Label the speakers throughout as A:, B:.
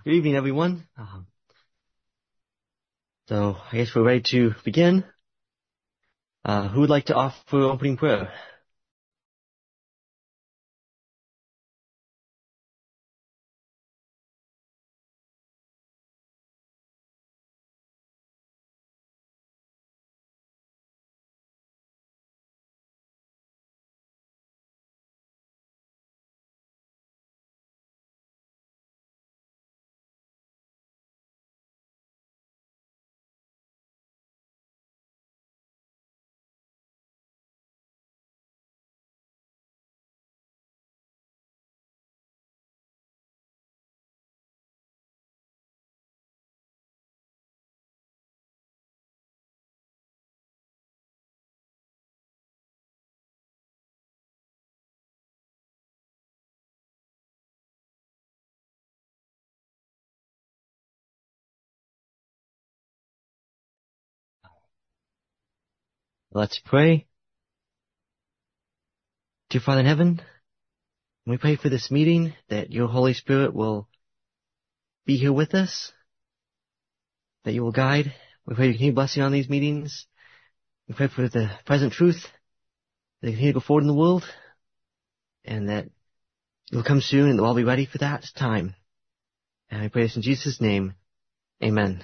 A: Good evening, everyone. So I guess we're ready to begin. Who would like to offer opening prayer? Let's pray. Dear Father in heaven, we pray for this meeting that your Holy Spirit will be here with us, that you will guide. We pray you continue blessing on these meetings. We pray for the present truth that continue to go forward in the world, and that you'll come soon and we'll all be ready for that time. And I pray this in Jesus' name. Amen.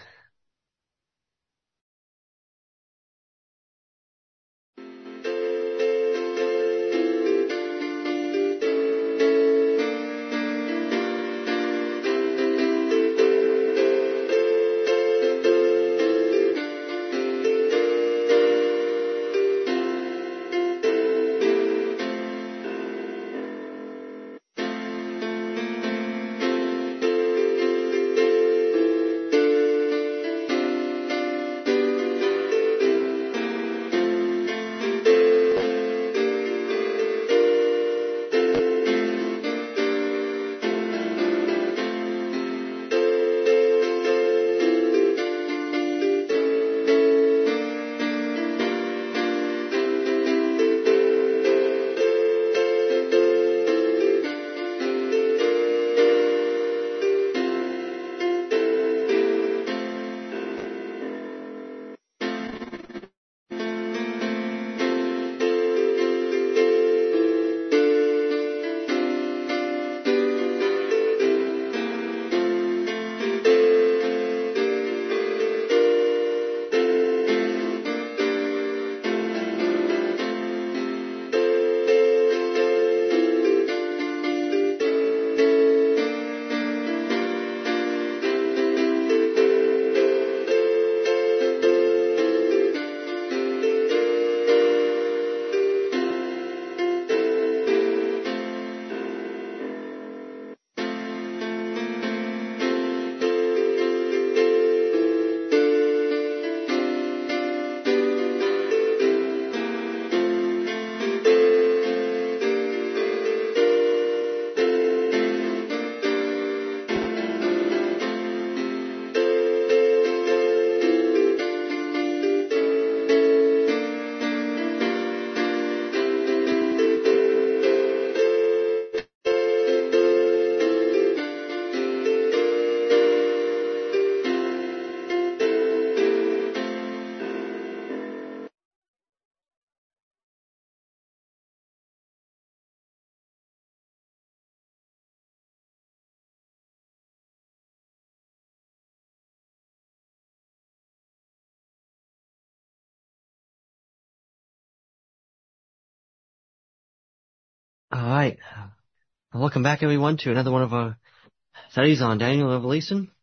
A: All right. Welcome back, everyone, to another one of our studies on Daniel and Revelation.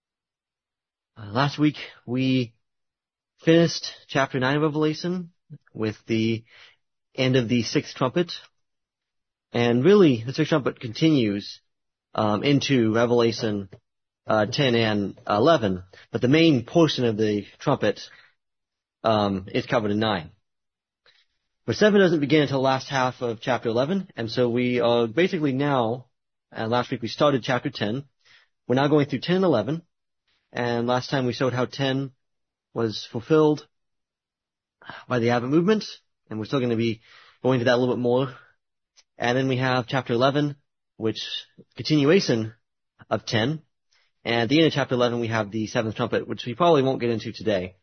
A: Last week, we finished chapter 9 of Revelation with the end of the sixth trumpet. And really, the sixth trumpet continues into Revelation 10 and 11. But the main portion of the trumpet is covered in 9. But 7 doesn't begin until the last half of chapter 11, and so we are basically now, last week we started chapter 10, we're now going through 10 and 11, and last time we showed how 10 was fulfilled by the Advent movement, and we're still going to be going into that a little bit more. And then we have chapter 11, which continuation of 10, And at the end of chapter 11, we have the seventh trumpet, which we probably won't get into today.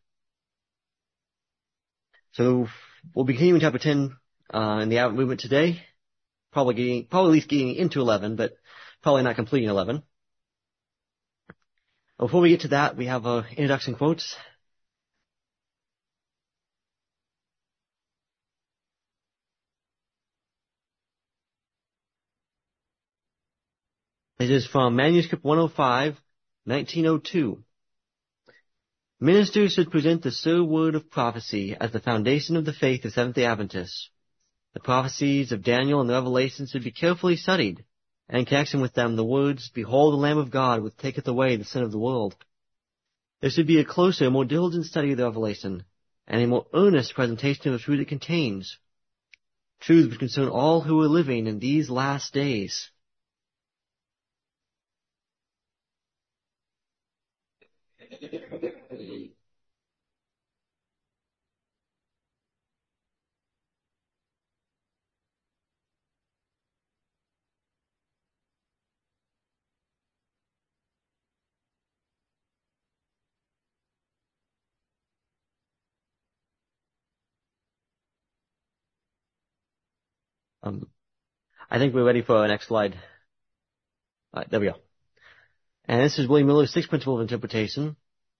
A: So we'll be continuing chapter 10 in the Advent movement today. Probably at least getting into 11, but probably not completing 11. Before we get to that, we have introduction quotes. It is from Manuscript 105, 1902. Ministers should present the sole word of prophecy as the foundation of the faith of Seventh-day Adventists. The prophecies of Daniel and the Revelation should be carefully studied, and in connection with them the words, "Behold the Lamb of God, which taketh away the sin of the world." There should be a closer, more diligent study of the Revelation, and a more earnest presentation of the truth it contains. Truths which concern all who are living in these last days. I think we're ready for our next slide. All right, there we go. And this is William Miller's sixth principle of interpretation.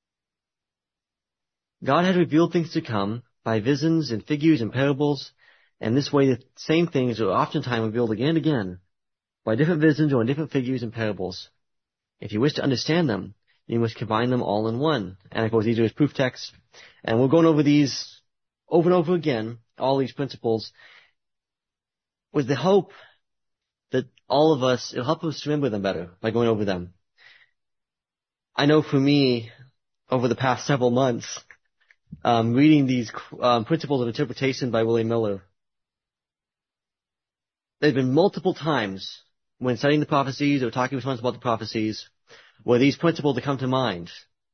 A: God had revealed things to come by visions and figures and parables, and this way the same things are oftentimes revealed again and again by different visions or in different figures and parables. If you wish to understand them, you must combine them all in one. And of course, these are his proof texts. And we're going over these over and over again, all these principles, with the hope that it'll help us remember them better by going over them. I know for me, over the past several months, reading these principles of interpretation by William Miller, there have been multiple times when studying the prophecies or talking with someone about the prophecies where these principles have come to mind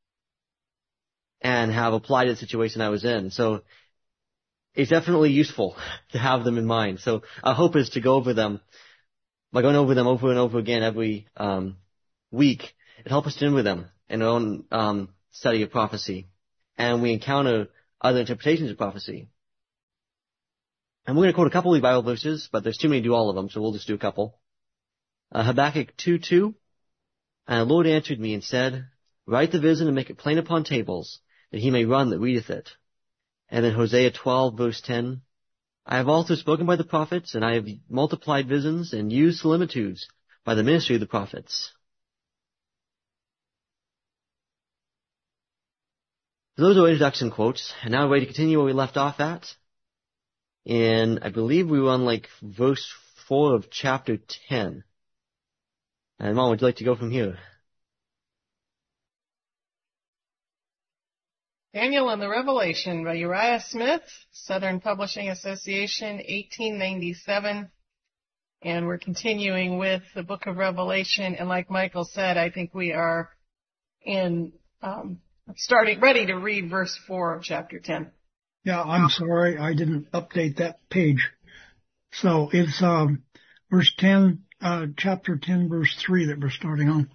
A: and have applied to the situation I was in. So it's definitely useful to have them in mind. So our hope is to go over them, by going over them over and over again every week, it helps us to remember them in our own study of prophecy. And we encounter other interpretations of prophecy. And we're going to quote a couple of Bible verses, but there's too many to do all of them, so we'll just do a couple. Habakkuk 2:2. And the Lord answered me and said, Write the vision and make it plain upon tables, that he may run that readeth it. And then Hosea 12, verse 10. I have also spoken by the prophets, and I have multiplied visions and used similitudes by the ministry of the prophets. So those are introduction quotes, and now we're ready to continue where we left off at. And I believe we were on verse 4 of chapter 10. And Mom, would you like to go from here?
B: Daniel and the Revelation by Uriah Smith, Southern Publishing Association, 1897. And we're continuing with the book of Revelation. And like Michael said, I think we are ready to read verse 4 of chapter 10.
C: Yeah, I'm sorry, I didn't update that page. So it's verse 10, chapter 10, verse 3 that we're starting on.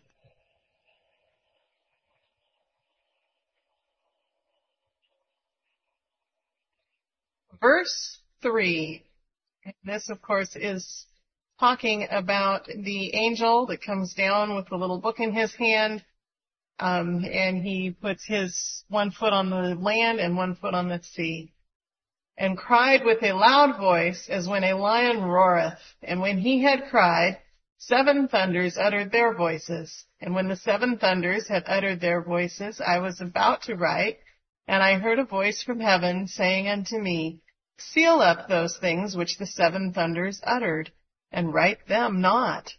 B: Verse 3. This, of course, is talking about the angel that comes down with the little book in his hand, and he puts his one foot on the land and one foot on the sea, and cried with a loud voice as when a lion roareth. And when he had cried, 7 thunders uttered their voices. And when the 7 thunders had uttered their voices, I was about to write, and I heard a voice from heaven saying unto me, Seal up those things which the 7 thunders uttered, and write them not.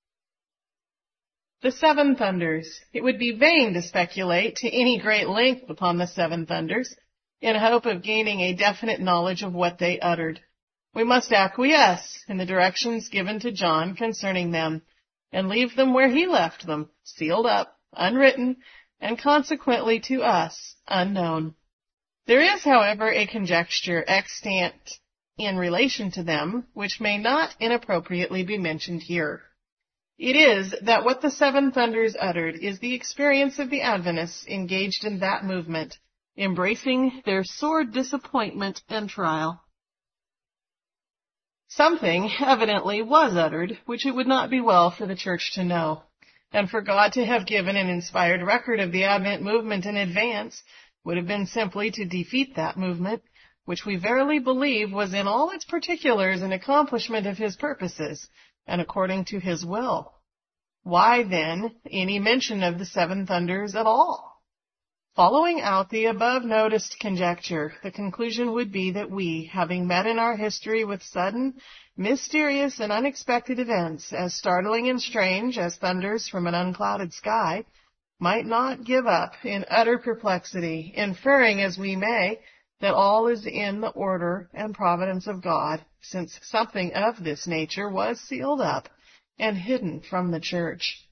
B: The 7 thunders. It would be vain to speculate to any great length upon the 7 thunders, in hope of gaining a definite knowledge of what they uttered. We must acquiesce in the directions given to John concerning them, and leave them where he left them, sealed up, unwritten, and consequently to us, unknown. There is, however, a conjecture extant in relation to them, which may not inappropriately be mentioned here. It is that what the seven thunders uttered is the experience of the Adventists engaged in that movement, embracing their sore disappointment and trial. Something evidently was uttered which it would not be well for the church to know, and for God to have given an inspired record of the Advent movement in advance would have been simply to defeat that movement, which we verily believe was in all its particulars an accomplishment of his purposes, and according to his will. Why, then, any mention of the seven thunders at all? Following out the above-noticed conjecture, the conclusion would be that we, having met in our history with sudden, mysterious, and unexpected events, as startling and strange as thunders from an unclouded sky, might not give up in utter perplexity, inferring as we may that all is in the order and providence of God, since something of this nature was sealed up and hidden from the church.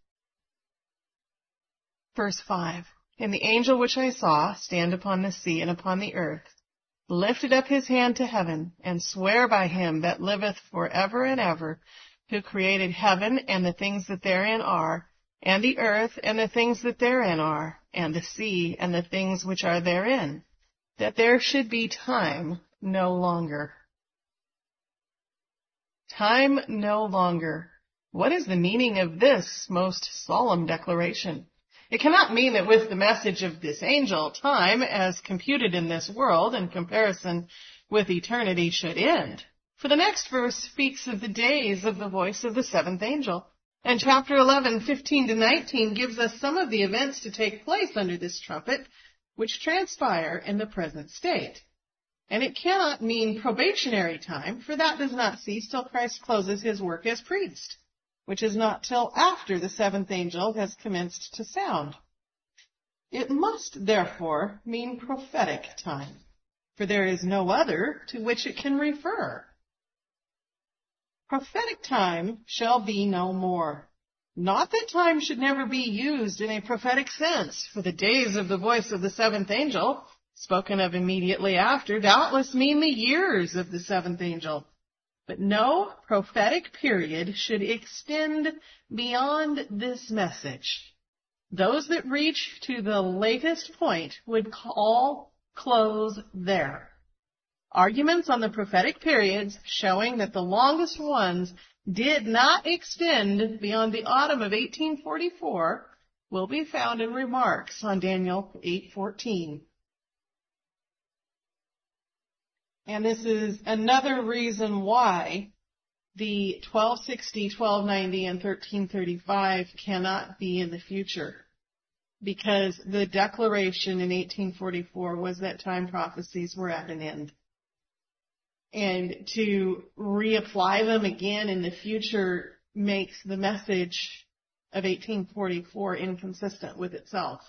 B: Verse 5. And the angel which I saw stand upon the sea and upon the earth lifted up his hand to heaven, and sware by him that liveth for ever and ever, who created heaven and the things that therein are, and the earth and the things that therein are, and the sea and the things which are therein, that there should be time no longer. Time no longer. What is the meaning of this most solemn declaration? It cannot mean that with the message of this angel, time, as computed in this world in comparison with eternity, should end. For the next verse speaks of the days of the voice of the seventh angel. And chapter 11, 15 to 19 gives us some of the events to take place under this trumpet, which transpire in the present state. And it cannot mean probationary time, for that does not cease till Christ closes his work as priest, which is not till after the seventh angel has commenced to sound. It must, therefore, mean prophetic time, for there is no other to which it can refer. Prophetic time shall be no more. Not that time should never be used in a prophetic sense, for the days of the voice of the seventh angel, spoken of immediately after, doubtless mean the years of the seventh angel. But no prophetic period should extend beyond this message. Those that reach to the latest point would all close there. Arguments on the prophetic periods showing that the longest ones did not extend beyond the autumn of 1844 will be found in remarks on Daniel 8:14. And this is another reason why the 1260, 1290, and 1335 cannot be in the future. Because the declaration in 1844 was that time prophecies were at an end. And to reapply them again in the future makes the message of 1844 inconsistent with itself.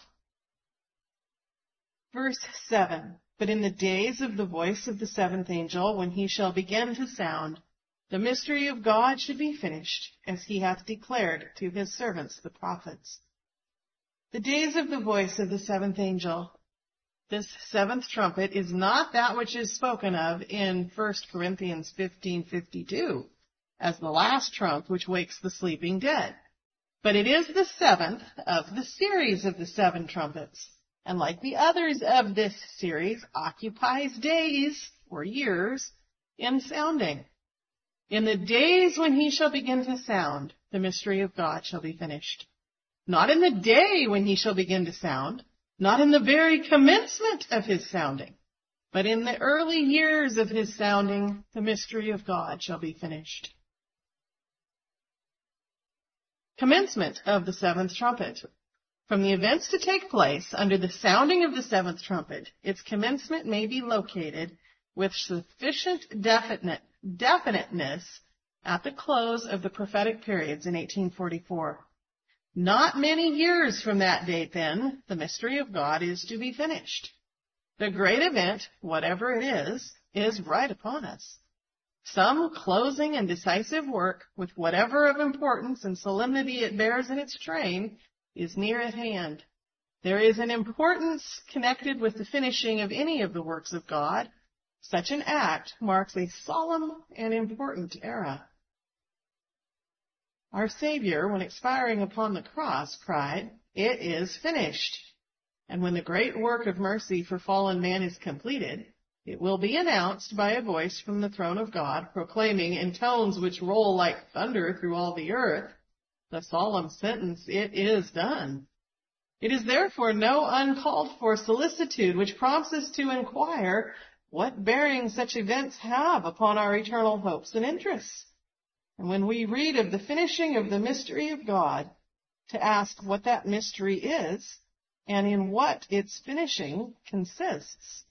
B: Verse 7. But in the days of the voice of the seventh angel, when he shall begin to sound, the mystery of God should be finished, as he hath declared to his servants the prophets. The days of the voice of the seventh angel. This seventh trumpet is not that which is spoken of in 1 Corinthians 15:52 as the last trump which wakes the sleeping dead. But it is the seventh of the series of the seven trumpets, and like the others of this series, occupies days or years in sounding. In the days when he shall begin to sound, the mystery of God shall be finished. Not in the day when he shall begin to sound, not in the very commencement of his sounding, but in the early years of his sounding, the mystery of God shall be finished. Commencement of the seventh trumpet. From the events to take place under the sounding of the seventh trumpet, its commencement may be located with sufficient definiteness at the close of the prophetic periods in 1844. Not many years from that date, then, the mystery of God is to be finished. The great event, whatever it is right upon us. Some closing and decisive work, with whatever of importance and solemnity it bears in its train, is near at hand. There is an importance connected with the finishing of any of the works of God. Such an act marks a solemn and important era. Our Savior, when expiring upon the cross, cried, "It is finished." And when the great work of mercy for fallen man is completed, it will be announced by a voice from the throne of God, proclaiming in tones which roll like thunder through all the earth, the solemn sentence, "It is done." It is therefore no uncalled for solicitude which prompts us to inquire what bearing such events have upon our eternal hopes and interests. And when we read of the finishing of the mystery of God, to ask what that mystery is and in what its finishing consists.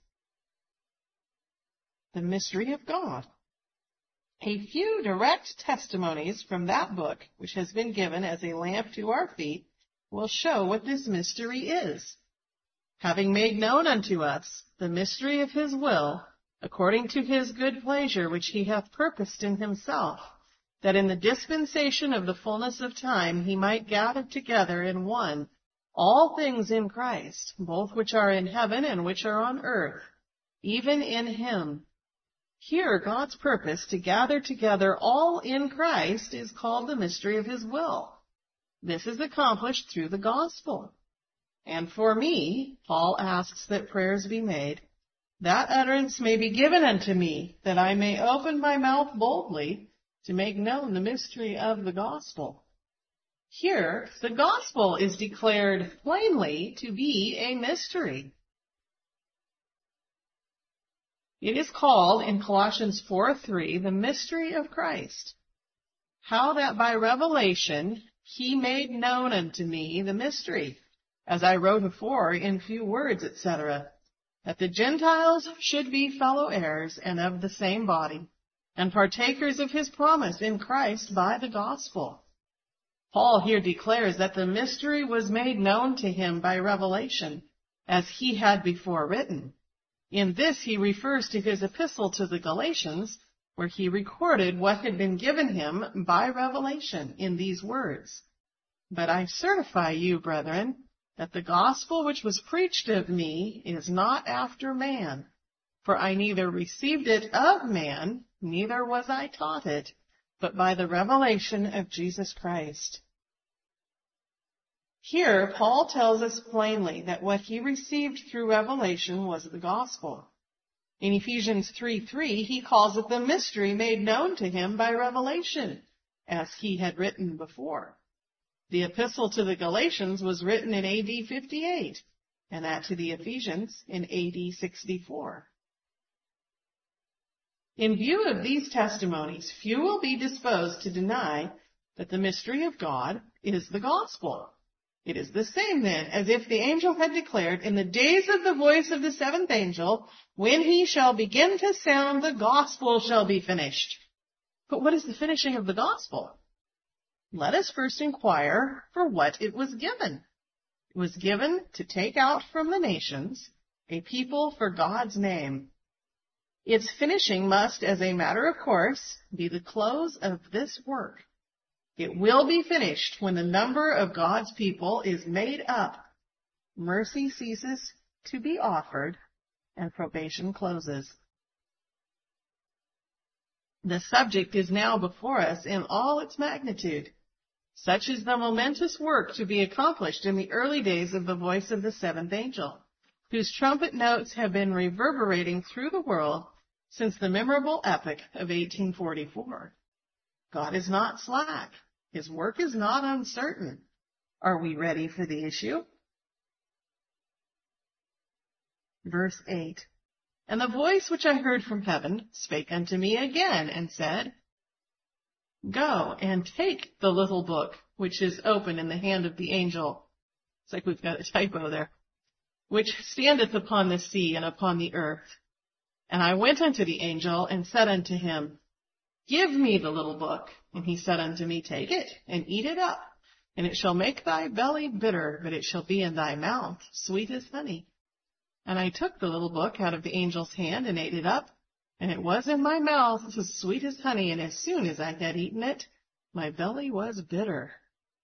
B: The mystery of God. A few direct testimonies from that book, which has been given as a lamp to our feet, will show what this mystery is. Having made known unto us the mystery of his will, according to his good pleasure which he hath purposed in himself, that in the dispensation of the fullness of time he might gather together in one all things in Christ, both which are in heaven and which are on earth, even in him. Here God's purpose to gather together all in Christ is called the mystery of his will. This is accomplished through the gospel. And for me, Paul asks that prayers be made, that utterance may be given unto me, that I may open my mouth boldly to make known the mystery of the gospel. Here, the gospel is declared plainly to be a mystery. It is called in Colossians 4:3 the mystery of Christ. How that by revelation he made known unto me the mystery, as I wrote afore in few words, etc., that the Gentiles should be fellow heirs and of the same body, and partakers of his promise in Christ by the gospel. Paul here declares that the mystery was made known to him by revelation, as he had before written. In this he refers to his epistle to the Galatians, where he recorded what had been given him by revelation in these words, "But I certify you, brethren, that the gospel which was preached of me is not after man, for I neither received it of man, neither was I taught it, but by the revelation of Jesus Christ." Here, Paul tells us plainly that what he received through revelation was the gospel. In Ephesians 3:3, he calls it the mystery made known to him by revelation, as he had written before. The epistle to the Galatians was written in AD 58, and that to the Ephesians in AD 64. In view of these testimonies, few will be disposed to deny that the mystery of God is the gospel. It is the same, then, as if the angel had declared, "In the days of the voice of the seventh angel, when he shall begin to sound, the gospel shall be finished." But what is the finishing of the gospel? Let us first inquire for what it was given. It was given to take out from the nations a people for God's name. Its finishing must, as a matter of course, be the close of this work. It will be finished when the number of God's people is made up, mercy ceases to be offered, and probation closes. The subject is now before us in all its magnitude. Such is the momentous work to be accomplished in the early days of the voice of the seventh angel, whose trumpet notes have been reverberating through the world since the memorable epoch of 1844. God is not slack. His work is not uncertain. Are we ready for the issue? Verse 8. And the voice which I heard from heaven spake unto me again, and said, Go and take the little book which is open in the hand of the angel. It's like we've got a typo there. Which standeth upon the sea and upon the earth. And I went unto the angel and said unto him, Give me the little book. And he said unto me, Take it and eat it up, and it shall make thy belly bitter, but it shall be in thy mouth sweet as honey. And I took the little book out of the angel's hand and ate it up, and it was in my mouth as sweet as honey, and as soon as I had eaten it, my belly was bitter.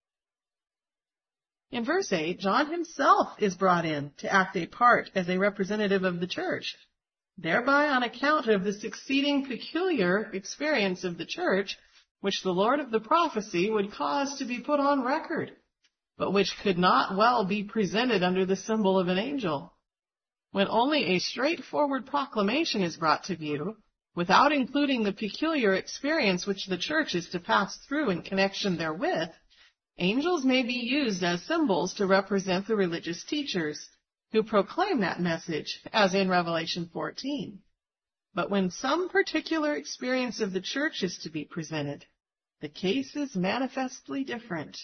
B: In verse 8, John himself is brought in to act a part as a representative of the church. Thereby, on account of the succeeding peculiar experience of the church, which the Lord of the prophecy would cause to be put on record, but which could not well be presented under the symbol of an angel. When only a straightforward proclamation is brought to view, without including the peculiar experience which the church is to pass through in connection therewith, angels may be used as symbols to represent the religious teachers who proclaim that message, as in Revelation 14. But when some particular experience of the church is to be presented, the case is manifestly different.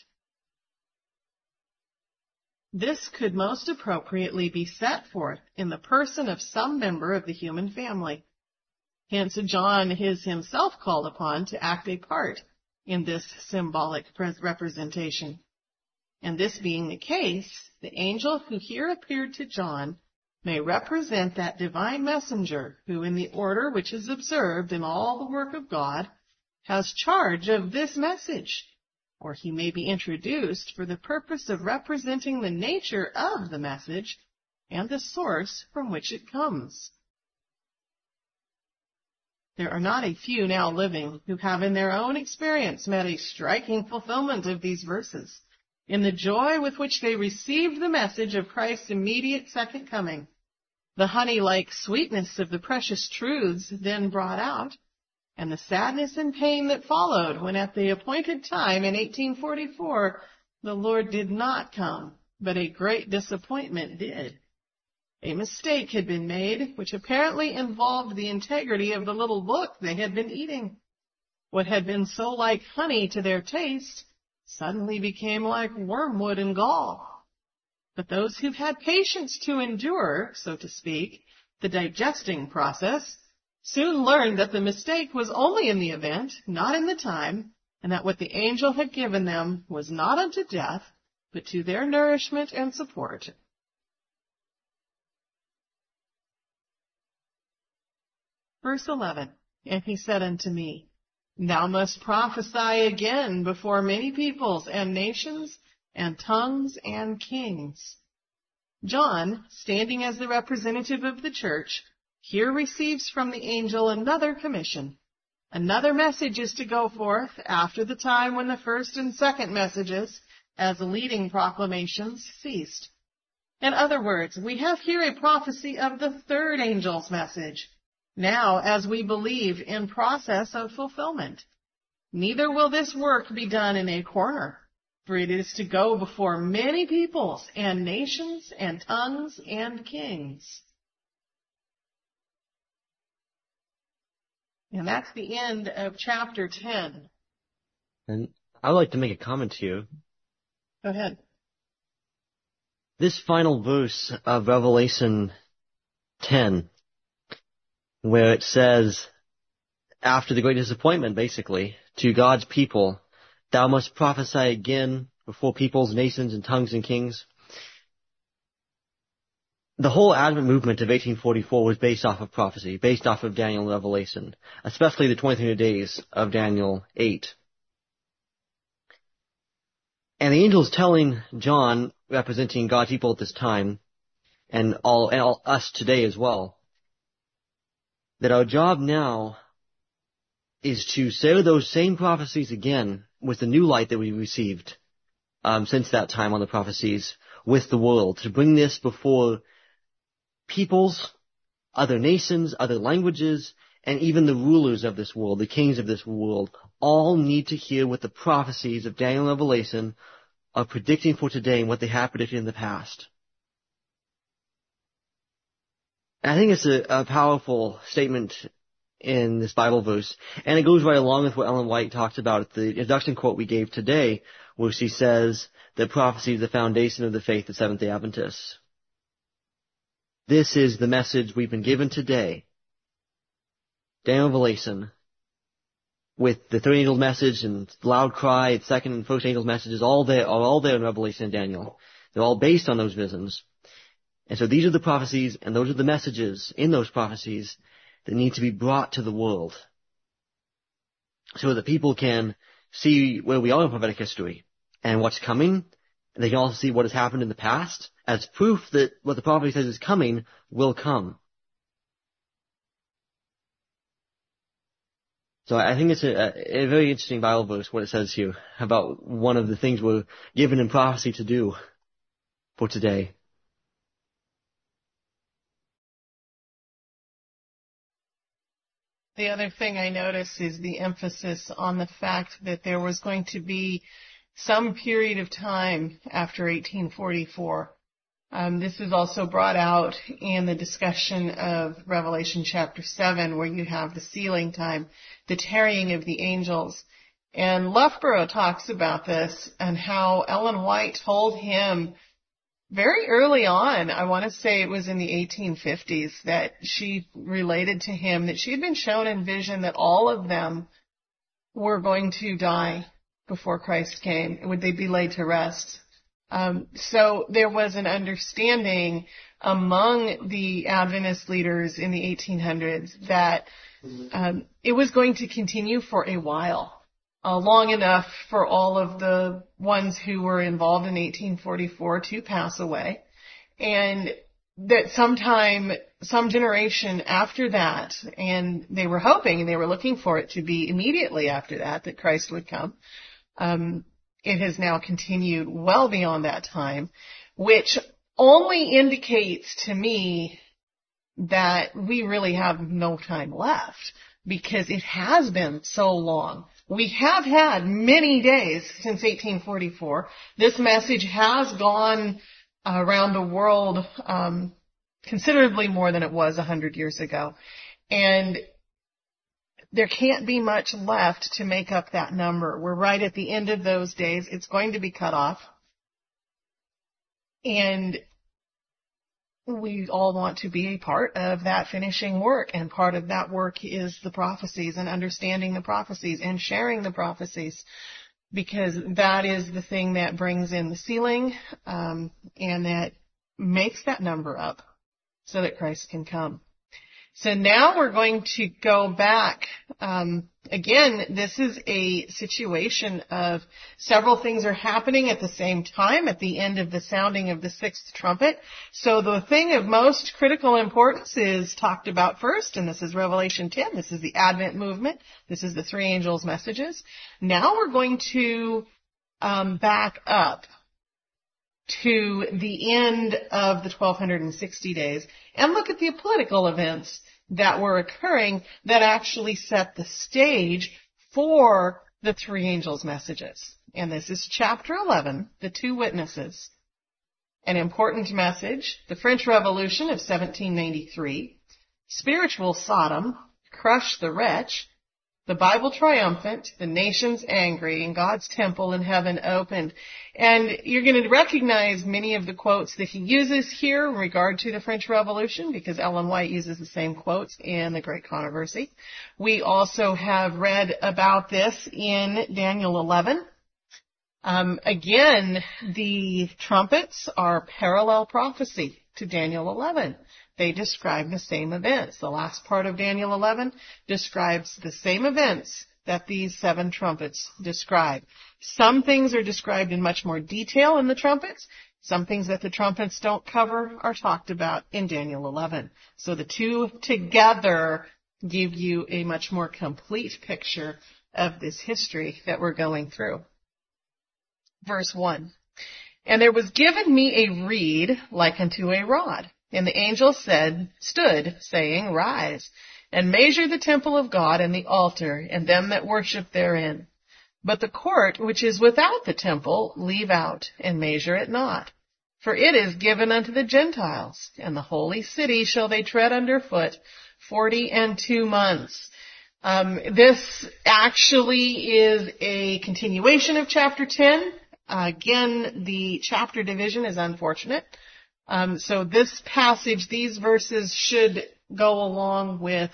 B: This could most appropriately be set forth in the person of some member of the human family. Hence, John is himself called upon to act a part in this symbolic representation. And this being the case, the angel who here appeared to John may represent that divine messenger who, in the order which is observed in all the work of God, has charge of this message, or he may be introduced for the purpose of representing the nature of the message and the source from which it comes. There are not a few now living who have in their own experience met a striking fulfillment of these verses in the joy with which they received the message of Christ's immediate second coming. The honey-like sweetness of the precious truths then brought out, and the sadness and pain that followed when at the appointed time in 1844 the Lord did not come, but a great disappointment did. A mistake had been made, which apparently involved the integrity of the little book they had been eating. What had been so like honey to their taste suddenly became like wormwood and gall. But those who had patience to endure, so to speak, the digesting process, soon learned that the mistake was only in the event, not in the time, and that what the angel had given them was not unto death, but to their nourishment and support. Verse 11, and he said unto me, Thou must prophesy again before many peoples and nations and tongues and kings. John, standing as the representative of the church, here receives from the angel another commission. Another message is to go forth after the time when the first and second messages, as leading proclamations, ceased. In other words, we have here a prophecy of the third angel's message, now, as we believe, in process of fulfillment. Neither will this work be done in a corner, for it is to go before many peoples and nations and tongues and kings. And that's the end of chapter 10.
A: And I'd like to make a comment here.
B: Go ahead.
A: This final verse of Revelation 10, where it says, after the great disappointment, basically, to God's people, thou must prophesy again before peoples, nations, and tongues and kings. The whole Advent movement of 1844 was based off of prophecy, based off of Daniel and Revelation, especially the 23 days of Daniel 8. And the angel's telling John, representing God's people at this time, and all us today as well, that our job now is to say those same prophecies again with the new light that we received since that time on the prophecies with the world, to bring this before peoples, other nations, other languages, and even the rulers of this world, the kings of this world, all need to hear what the prophecies of Daniel and Revelation are predicting for today and what they have predicted in the past. I think it's a powerful statement in this Bible verse, and it goes right along with what Ellen White talked about at the introduction quote we gave today, where she says that prophecy is the foundation of the faith of Seventh-day Adventists. This is the message we've been given today. Daniel and Revelation, with the third angel's message and loud cry, its second and first angel's messages, are all there in Revelation and Daniel. They're all based on those visions. And so these are the prophecies, and those are the messages in those prophecies that need to be brought to the world, so that people can see where we are in prophetic history and what's coming, and they can also see what has happened in the past as proof that what the prophecy says is coming will come. So I think it's a very interesting Bible verse, what it says here about one of the things we're given in prophecy to do for today.
B: The other thing I noticed is the emphasis on the fact that there was going to be some period of time after 1844. This is also brought out in the discussion of Revelation chapter 7, where you have the sealing time, the tarrying of the angels. And Loughborough talks about this and how Ellen White told him very early on, I want to say it was in the 1850s, that she related to him that she had been shown in vision that all of them were going to die before Christ came. Would they be laid to rest? So there was an understanding among the Adventist leaders in the 1800s that it was going to continue for a while, long enough for all of the ones who were involved in 1844 to pass away, and that sometime, some generation after that, and they were hoping and they were looking for it to be immediately after that Christ would come. It has now continued well beyond that time, which only indicates to me that we really have no time left, because it has been so long. We have had many days since 1844. This message has gone around the world considerably more than it was 100 years ago. And there can't be much left to make up that number. We're right at the end of those days. It's going to be cut off. And we all want to be a part of that finishing work. And part of that work is the prophecies and understanding the prophecies and sharing the prophecies, because that is the thing that brings in the sealing, and that makes that number up so that Christ can come. So now we're going to go back. Again, this is a situation of several things are happening at the same time at the end of the sounding of the sixth trumpet. So the thing of most critical importance is talked about first, and this is Revelation 10. This is the Advent movement. This is the three angels' messages. Now we're going to back up to the end of the 1260 days and look at the political events that were occurring that actually set the stage for the three angels' messages. And this is chapter 11, the two witnesses. An important message, the French Revolution of 1793, spiritual Sodom, crush the wretch, the Bible triumphant, the nations angry, and God's temple in heaven opened. And you're going to recognize many of the quotes that he uses here in regard to the French Revolution, because Ellen White uses the same quotes in The Great Controversy. We also have read about this in Daniel 11. Again, the trumpets are parallel prophecy to Daniel 11. They describe the same events. The last part of Daniel 11 describes the same events that these seven trumpets describe. Some things are described in much more detail in the trumpets. Some things that the trumpets don't cover are talked about in Daniel 11. So the two together give you a much more complete picture of this history that we're going through. Verse 1. And there was given me a reed like unto a rod. And the angel stood, saying, Rise, and measure the temple of God and the altar, and them that worship therein. But the court which is without the temple leave out, and measure it not. For it is given unto the Gentiles, and the holy city shall they tread under foot 42 months. This actually is a continuation of chapter 10. Again, the chapter division is unfortunate. So this passage, these verses should go along with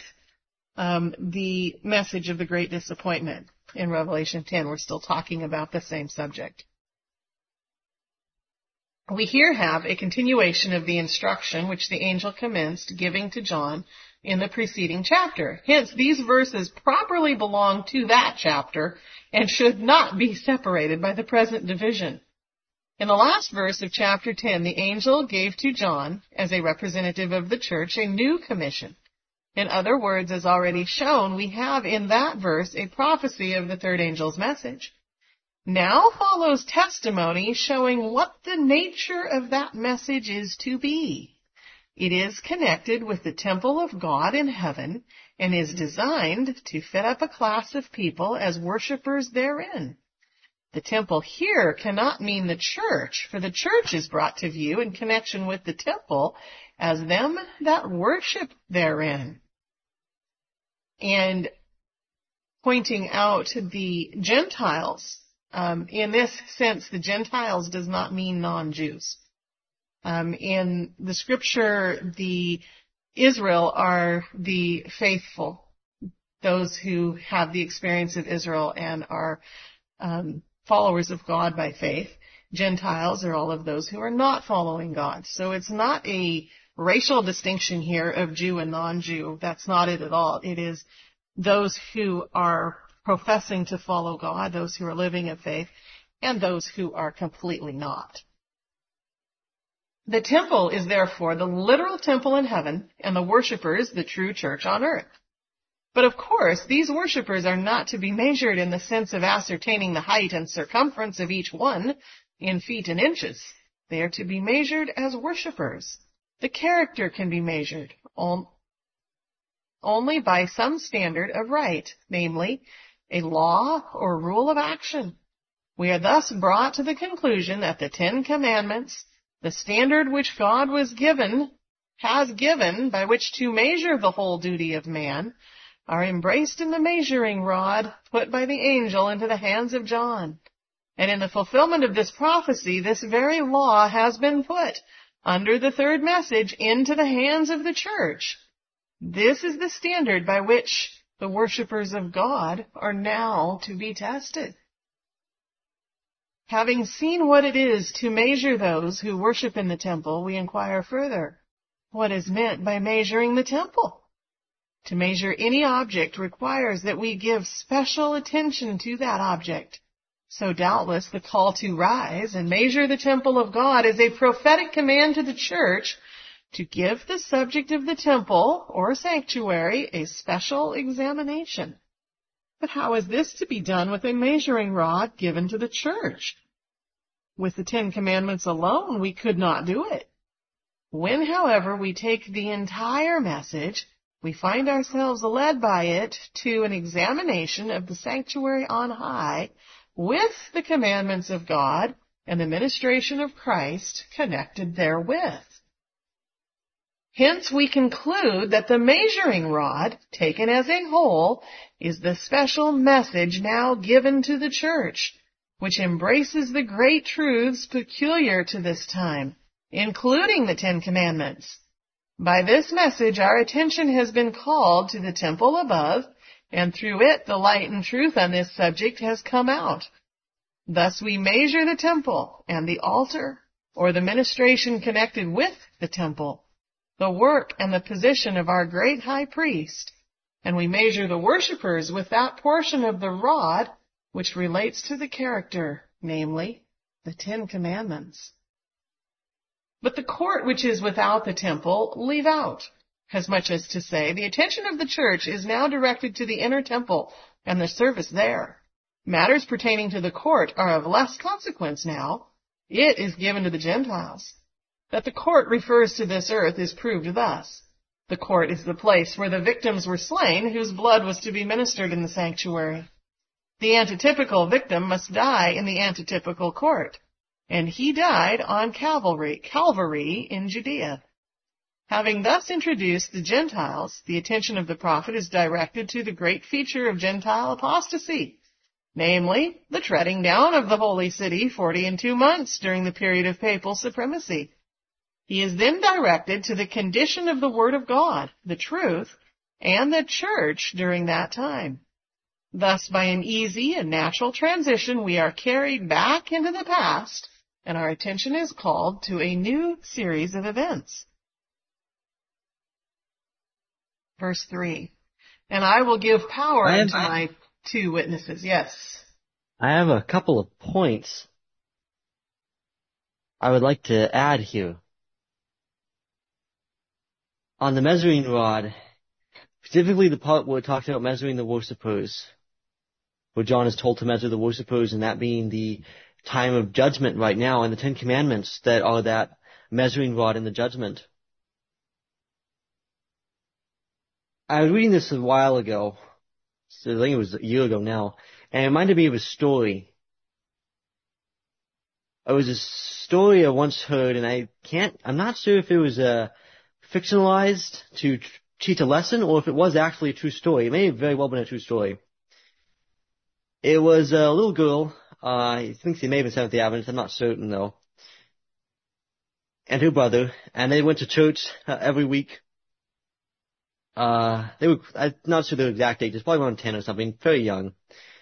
B: the message of the great disappointment in Revelation 10. We're still talking about the same subject. We here have a continuation of the instruction which the angel commenced giving to John in the preceding chapter. Hence, these verses properly belong to that chapter and should not be separated by the present division. In the last verse of chapter 10, the angel gave to John, as a representative of the church, a new commission. In other words, as already shown, we have in that verse a prophecy of the third angel's message. Now follows testimony showing what the nature of that message is to be. It is connected with the temple of God in heaven and is designed to fit up a class of people as worshipers therein. The temple here cannot mean the church, for the church is brought to view in connection with the temple as them that worship therein. And pointing out the Gentiles, in this sense, the Gentiles does not mean non-Jews. In the scripture, the Israel are the faithful, those who have the experience of Israel and are followers of God by faith. Gentiles are all of those who are not following God. So it's not a racial distinction here of Jew and non-Jew. That's not it at all. It is those who are professing to follow God, those who are living in faith, and those who are completely not. The temple is therefore the literal temple in heaven, and the worshipers the true church on earth. But of course, these worshipers are not to be measured in the sense of ascertaining the height and circumference of each one in feet and inches. They are to be measured as worshipers. The character can be measured only by some standard of right, namely, a law or rule of action. We are thus brought to the conclusion that the 10 Commandments, the standard which God has given by which to measure the whole duty of man, are embraced in the measuring rod put by the angel into the hands of John. And in the fulfillment of this prophecy, this very law has been put under the third message into the hands of the church. This is the standard by which the worshipers of God are now to be tested. Having seen what it is to measure those who worship in the temple, we inquire further, what is meant by measuring the temple? To measure any object requires that we give special attention to that object. So doubtless the call to rise and measure the temple of God is a prophetic command to the church to give the subject of the temple or sanctuary a special examination. But how is this to be done with a measuring rod given to the church? With the 10 Commandments alone, we could not do it. When, however, we take the entire message, we find ourselves led by it to an examination of the sanctuary on high with the commandments of God and the ministration of Christ connected therewith. Hence we conclude that the measuring rod, taken as a whole, is the special message now given to the church, which embraces the great truths peculiar to this time, including the 10 Commandments. By this message, our attention has been called to the temple above, and through it, the light and truth on this subject has come out. Thus we measure the temple and the altar, or the ministration connected with the temple, the work and the position of our great high priest, and we measure the worshipers with that portion of the rod which relates to the character, namely, the 10 Commandments. But the court which is without the temple leave out, as much as to say, the attention of the church is now directed to the inner temple and the service there. Matters pertaining to the court are of less consequence now. It is given to the Gentiles. That the court refers to this earth is proved thus. The court is the place where the victims were slain whose blood was to be ministered in the sanctuary. The antitypical victim must die in the antitypical court. And he died on Calvary in Judea. Having thus introduced the Gentiles, the attention of the prophet is directed to the great feature of Gentile apostasy, namely, the treading down of the holy city 42 months during the period of papal supremacy. He is then directed to the condition of the Word of God, the truth, and the church during that time. Thus, by an easy and natural transition, we are carried back into the past, and our attention is called to a new series of events. Verse 3, and I will give power unto my 2 witnesses. Yes.
A: I have a couple of points I would like to add here. On the measuring rod, Specifically the part where it talks about measuring the worshippers, where John is told to measure the worshippers, and that being the time of judgment right now, and the Ten Commandments that are that measuring rod in the judgment. I was reading this a while ago, so I think it was a year ago now, and it reminded me of a story. It was a story I once heard, and I'm not sure if it was fictionalized to teach a lesson, or if it was actually a true story. It may have very well been a true story. It was a little girl, I think she may have been Seventh-day Adventist, I'm not certain though, and her brother, and they went to church every week. I'm not sure the exact age, it's probably around 10 or something, very young.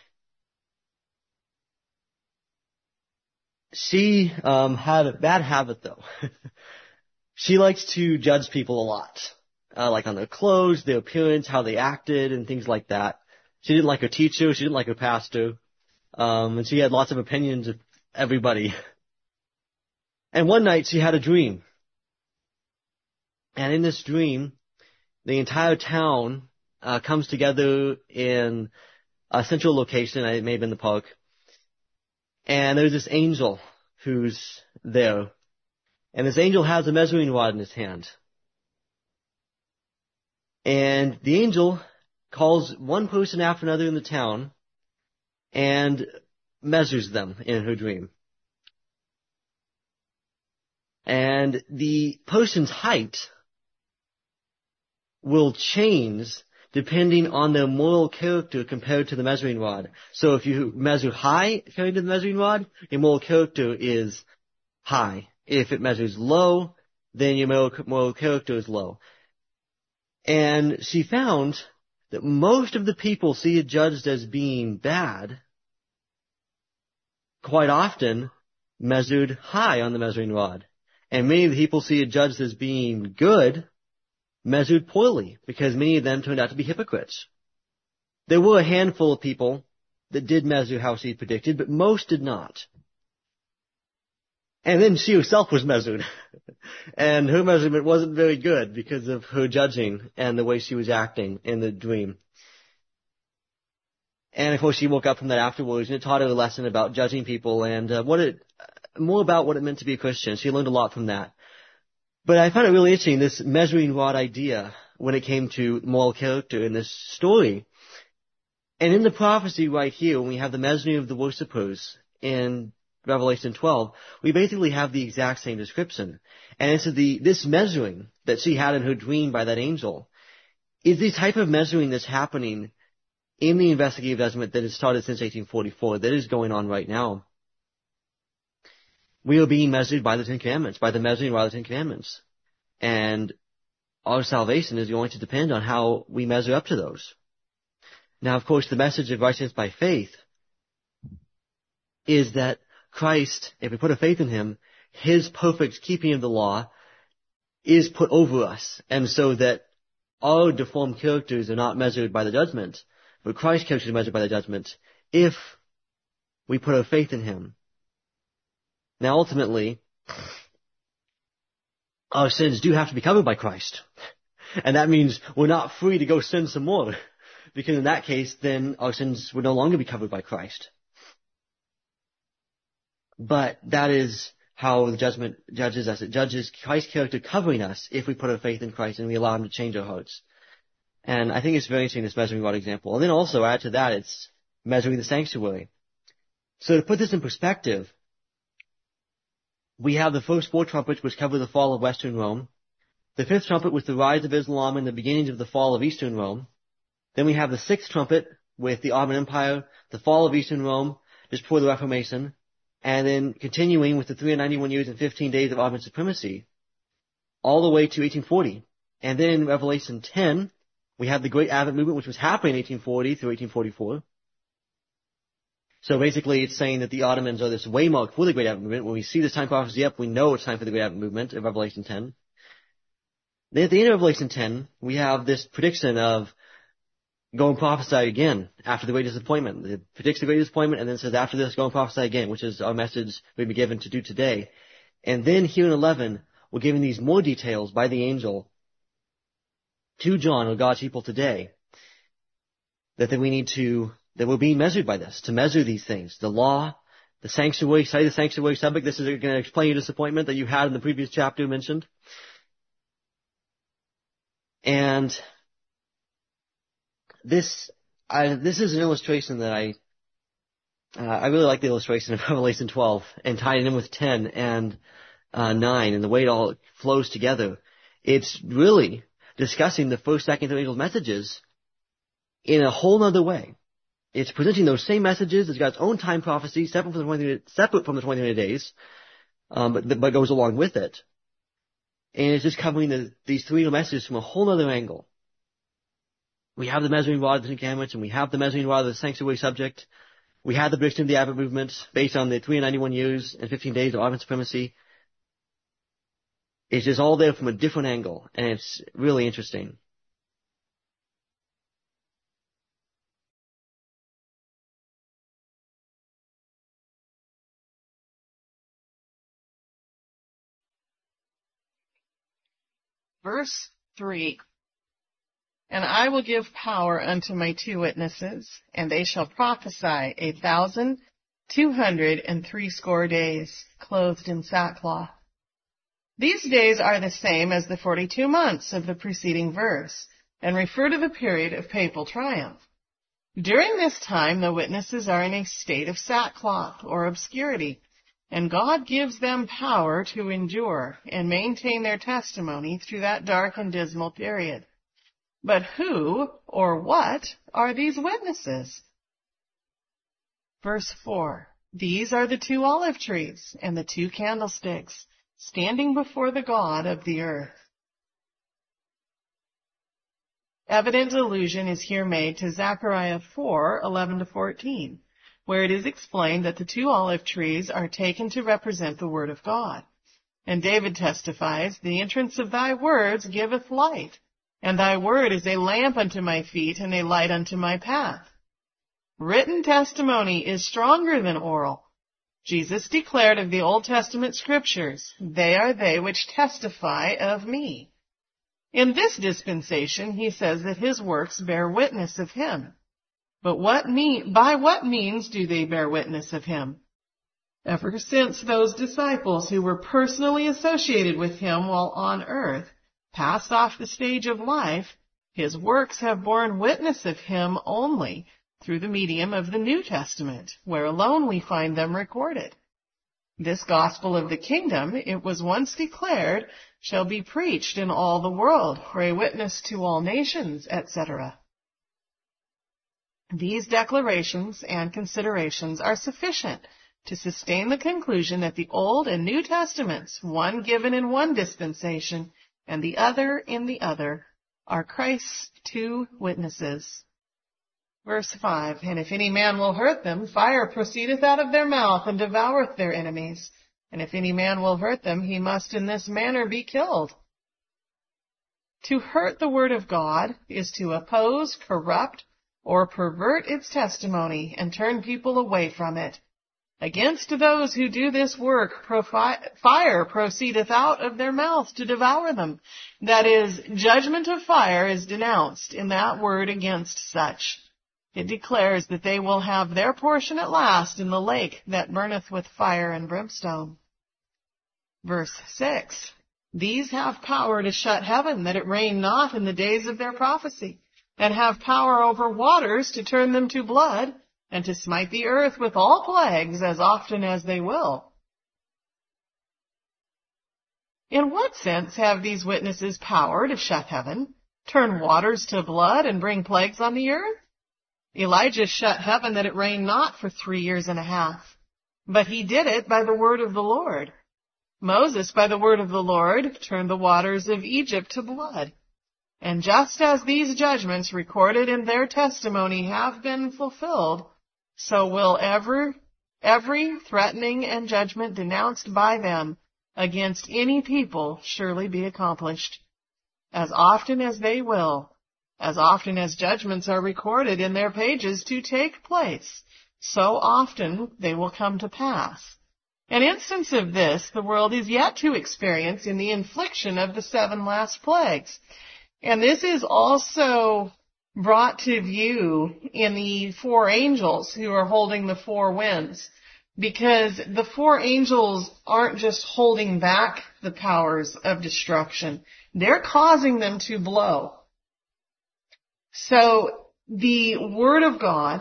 A: She had a bad habit though. She likes to judge people a lot, like on their clothes, their appearance, how they acted, and things like that. She didn't like her teacher, she didn't like her pastor, and she had lots of opinions of everybody. And one night she had a dream. And in this dream, the entire town comes together in a central location, it may have been the park, and there's this angel who's there. And this angel has a measuring rod in his hand. And the angel calls one person after another in the town and measures them in her dream. And the person's height will change depending on their moral character compared to the measuring rod. So if you measure high compared to the measuring rod, your moral character is high. If it measures low, then your moral character is low. And she found that most of the people see it judged as being bad quite often measured high on the measuring rod. And many of the people see it judged as being good measured poorly, because many of them turned out to be hypocrites. There were a handful of people that did measure how she predicted, but most did not. And then she herself was measured. And her measurement wasn't very good because of her judging and the way she was acting in the dream. And of course she woke up from that afterwards, and it taught her a lesson about judging people and more about what it meant to be a Christian. She learned a lot from that. But I found it really interesting, this measuring rod idea, when it came to moral character in this story. And in the prophecy right here, when we have the measuring of the worshippers in Revelation 12, we basically have the exact same description. And it's this measuring that she had in her dream by that angel is the type of measuring that's happening in the investigative judgment that has started since 1844, that is going on right now. We are being measured by the Ten Commandments, by the measuring rod of the Ten Commandments. And our salvation is going to depend on how we measure up to those. Now, of course, the message of righteousness by faith is that Christ, if we put a faith in Him, His perfect keeping of the law is put over us. And so that our deformed characters are not measured by the judgment, but Christ's character is measured by the judgment if we put our faith in Him. Now, ultimately, our sins do have to be covered by Christ. And that means we're not free to go sin some more. Because in that case, then our sins would no longer be covered by Christ. But that is how the judgment judges us. It judges Christ's character covering us if we put our faith in Christ and we allow Him to change our hearts. And I think it's very interesting, this measuring rod example. And then also add to that, it's measuring the sanctuary. So to put this in perspective, we have the first four trumpets which cover the fall of Western Rome. The fifth trumpet with the rise of Islam and the beginnings of the fall of Eastern Rome. Then we have the sixth trumpet with the Ottoman Empire, the fall of Eastern Rome, just before the Reformation, and then continuing with the 391 years and 15 days of Ottoman supremacy, all the way to 1840. And then in Revelation 10, we have the Great Advent Movement, which was happening in 1840 through 1844. So basically it's saying that the Ottomans are this waymark for the Great Advent Movement. When we see this time prophecy up, we know it's time for the Great Advent Movement in Revelation 10. Then at the end of Revelation 10, we have this prediction of go and prophesy again after the great disappointment. It predicts the great disappointment and then says after this, go and prophesy again, which is our message we've been given to do today. And then here in 11, we're given these more details by the angel to John or God's people today, that we're being measured by this, to measure these things. The law, the sanctuary, study the sanctuary subject. This is going to explain your disappointment that you had in the previous chapter mentioned. And this is an illustration that I really like the illustration of Revelation 12 and tying it in with 10 and 9 and the way it all flows together. It's really discussing the first, second, third angel's messages in a whole other way. It's presenting those same messages. It's got its own time prophecy, separate from the 20 days, but goes along with it. And it's just covering these three messages from a whole other angle. We have the measuring rod of the Ten Commandments, and we have the measuring rod of the sanctuary subject. We have the prediction of the Advent movement based on the 391 years and 15 days of Ottoman supremacy. It's just all there from a different angle, and it's really interesting.
B: Verse 3. And I will give power unto my 2 witnesses, and they shall prophesy 1,260 days, clothed in sackcloth. These days are the same as the 42 months of the preceding verse, and refer to the period of papal triumph. During this time, the witnesses are in a state of sackcloth or obscurity, and God gives them power to endure and maintain their testimony through that dark and dismal period. But who or what are these witnesses? Verse 4. These are the 2 olive trees and the 2 candlesticks standing before the God of the earth. Evident allusion is here made to Zechariah 4:11-14. Where it is explained that the 2 olive trees are taken to represent the word of God. And David testifies, the entrance of thy words giveth light, and thy word is a lamp unto my feet and a light unto my path. Written testimony is stronger than oral. Jesus declared of the Old Testament scriptures, they are they which testify of me. In this dispensation, he says that his works bear witness of him. But by what means do they bear witness of him? Ever since those disciples who were personally associated with him while on earth passed off the stage of life, his works have borne witness of him only through the medium of the New Testament, where alone we find them recorded. This gospel of the kingdom, it was once declared, shall be preached in all the world for a witness to all nations, etc. These declarations and considerations are sufficient to sustain the conclusion that the Old and New Testaments, one given in one dispensation and the other in the other, are Christ's 2 witnesses. Verse 5, and if any man will hurt them, fire proceedeth out of their mouth and devoureth their enemies. And if any man will hurt them, he must in this manner be killed. To hurt the word of God is to oppose, corrupt, or pervert its testimony and turn people away from it. Against those who do this work, fire proceedeth out of their mouths to devour them. That is, judgment of fire is denounced in that word against such. It declares that they will have their portion at last in the lake that burneth with fire and brimstone. Verse 6, these have power to shut heaven, that it rain not in the days of their prophecy, and have power over waters to turn them to blood, and to smite the earth with all plagues as often as they will. In what sense have these witnesses power to shut heaven, turn waters to blood, and bring plagues on the earth? Elijah shut heaven that it rained not for 3.5 years, but he did it by the word of the Lord. Moses, by the word of the Lord, turned the waters of Egypt to blood. And just as these judgments recorded in their testimony have been fulfilled, so will every threatening and judgment denounced by them against any people surely be accomplished. As often as they will, as often as judgments are recorded in their pages to take place, so often they will come to pass. An instance of this the world is yet to experience in the infliction of the 7 last plagues. And this is also brought to view in the four angels who are holding the four winds, because the four angels aren't just holding back the powers of destruction. They're causing them to blow. So the Word of God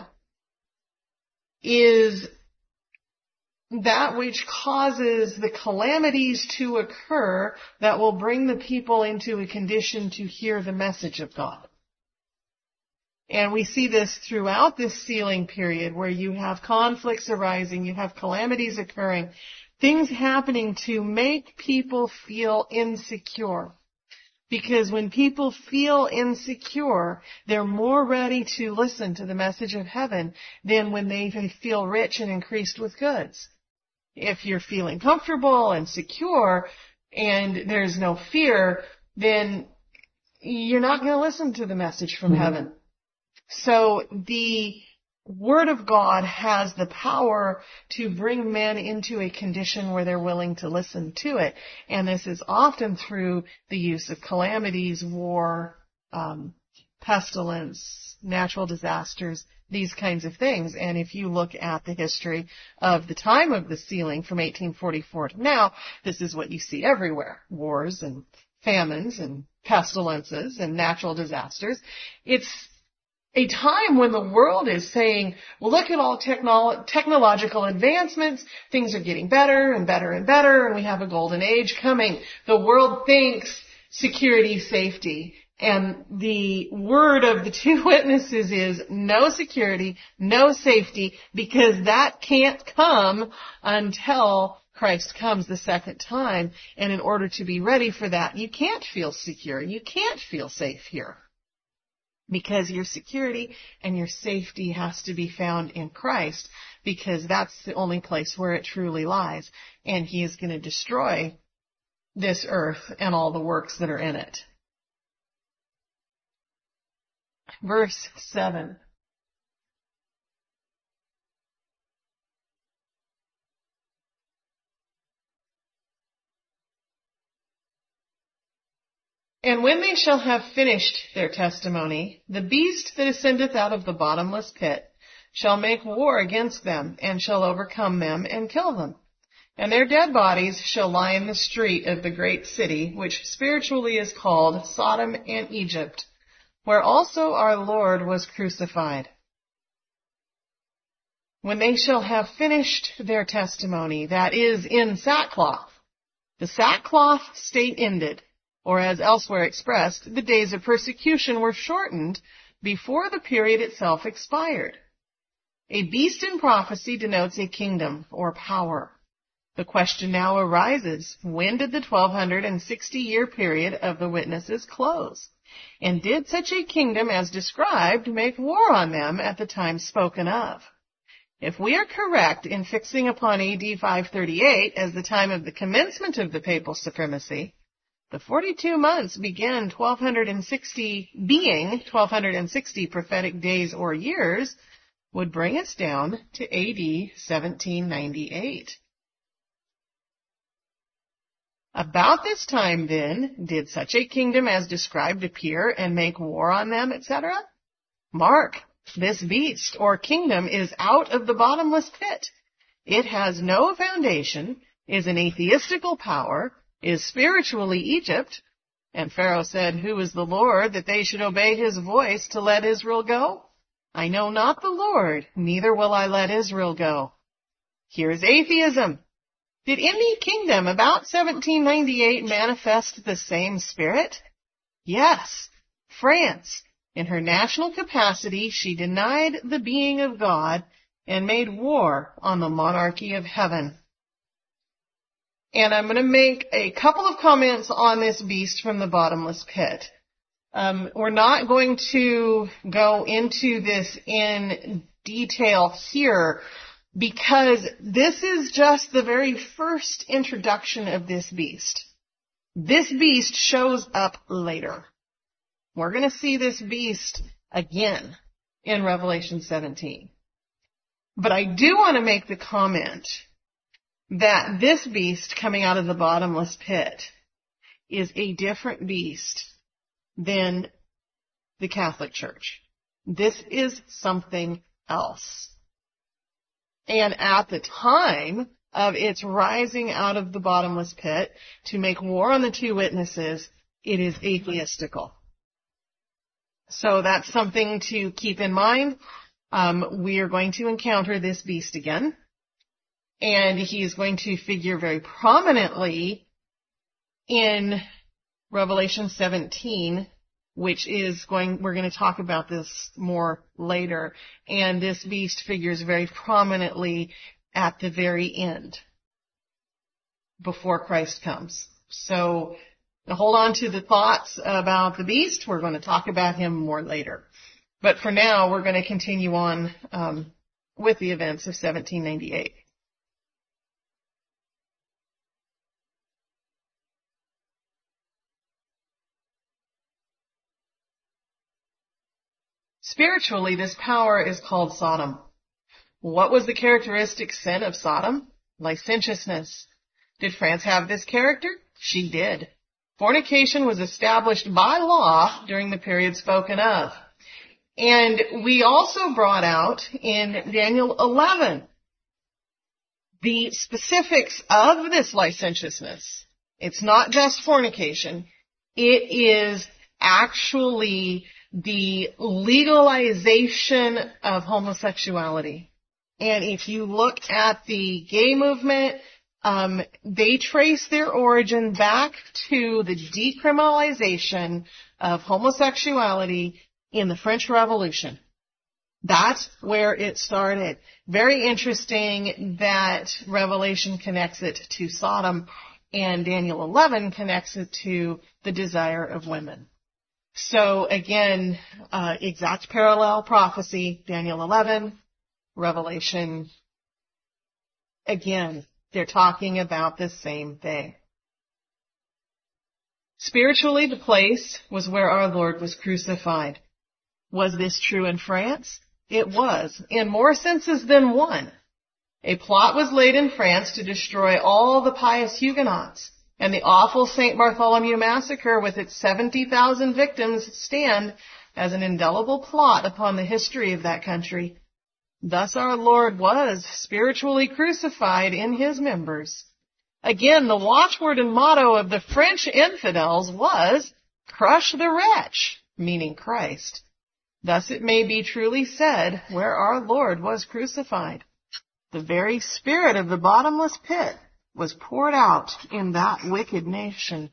B: is that which causes the calamities to occur that will bring the people into a condition to hear the message of God. And we see this throughout this sealing period where you have conflicts arising, you have calamities occurring, things happening to make people feel insecure. Because when people feel insecure, they're more ready to listen to the message of heaven than when they feel rich and increased with goods. If you're feeling comfortable and secure and there's no fear, then you're not going to listen to the message from heaven. So the Word of God has the power to bring men into a condition where they're willing to listen to it. And this is often through the use of calamities, war, pestilence, natural disasters, these kinds of things. And if you look at the history of the time of the sealing from 1844 to now, this is what you see everywhere. Wars and famines and pestilences and natural disasters. It's a time when the world is saying, well, look at all technological advancements. Things are getting better and better and better, and we have a golden age coming. The world thinks security, safety. And the word of the two witnesses is no security, no safety, because that can't come until Christ comes the second time. And in order to be ready for that, you can't feel secure. You can't feel safe here. Because your security and your safety has to be found in Christ, because that's the only place where it truly lies. And He is going to destroy this earth and all the works that are in it. Verse 7. And when they shall have finished their testimony, the beast that ascendeth out of the bottomless pit shall make war against them, and shall overcome them, and kill them. And their dead bodies shall lie in the street of the great city, which spiritually is called Sodom and Egypt, where also our Lord was crucified. When they shall have finished their testimony, that is, in sackcloth, the sackcloth state ended. Or as elsewhere expressed, the days of persecution were shortened before the period itself expired. A beast in prophecy denotes a kingdom or power. The question now arises, when did the 1260-year period of the witnesses close? And did such a kingdom as described make war on them at the time spoken of? If we are correct in fixing upon AD 538 as the time of the commencement of the papal supremacy, the 42 months being 1260 prophetic days or years would bring us down to AD 1798. About this time, then, did such a kingdom as described appear and make war on them, etc.? Mark, this beast or kingdom is out of the bottomless pit. It has no foundation, is an atheistical power, is spiritually Egypt. And Pharaoh said, who is the Lord that they should obey His voice to let Israel go? I know not the Lord, neither will I let Israel go. Here is atheism. Did any kingdom about 1798 manifest the same spirit? Yes. France. In her national capacity, she denied the being of God and made war on the monarchy of heaven. And I'm going to make a couple of comments on this beast from the bottomless pit. We're not going to go into this in detail here because this is just the very first introduction of this beast. This beast shows up later. We're going to see this beast again in Revelation 17. But I do want to make the comment that this beast coming out of the bottomless pit is a different beast than the Catholic Church. This is something else. And at the time of its rising out of the bottomless pit to make war on the two witnesses, it is atheistical. So that's something to keep in mind. We are going to encounter this beast again, and he is going to figure very prominently in Revelation 17, which is we're going to talk about this more later, and this beast figures very prominently at the very end, before Christ comes. So hold on to the thoughts about the beast. We're going to talk about him more later. But for now, we're going to continue on with the events of 1798. Spiritually, this power is called Sodom. What was the characteristic sin of Sodom? Licentiousness. Did France have this character? She did. Fornication was established by law during the period spoken of. And we also brought out in Daniel 11 the specifics of this licentiousness. It's not just fornication. It is actually the legalization of homosexuality. And if you look at the gay movement, they trace their origin back to the decriminalization of homosexuality in the French Revolution. That's where it started. Very interesting that Revelation connects it to Sodom and Daniel 11 connects it to the desire of women. So again, exact parallel prophecy, Daniel 11, Revelation. Again, they're talking about the same thing. Spiritually, the place was where our Lord was crucified. Was this true in France? It was, in more senses than one. A plot was laid in France to destroy all the pious Huguenots, and the awful St. Bartholomew massacre with its 70,000 victims stand as an indelible plot upon the history of that country. Thus our Lord was spiritually crucified in his members. Again, the watchword and motto of the French infidels was, "Crush the wretch," meaning Christ. Thus it may be truly said, where our Lord was crucified. The very spirit of the bottomless pit was poured out in that wicked nation.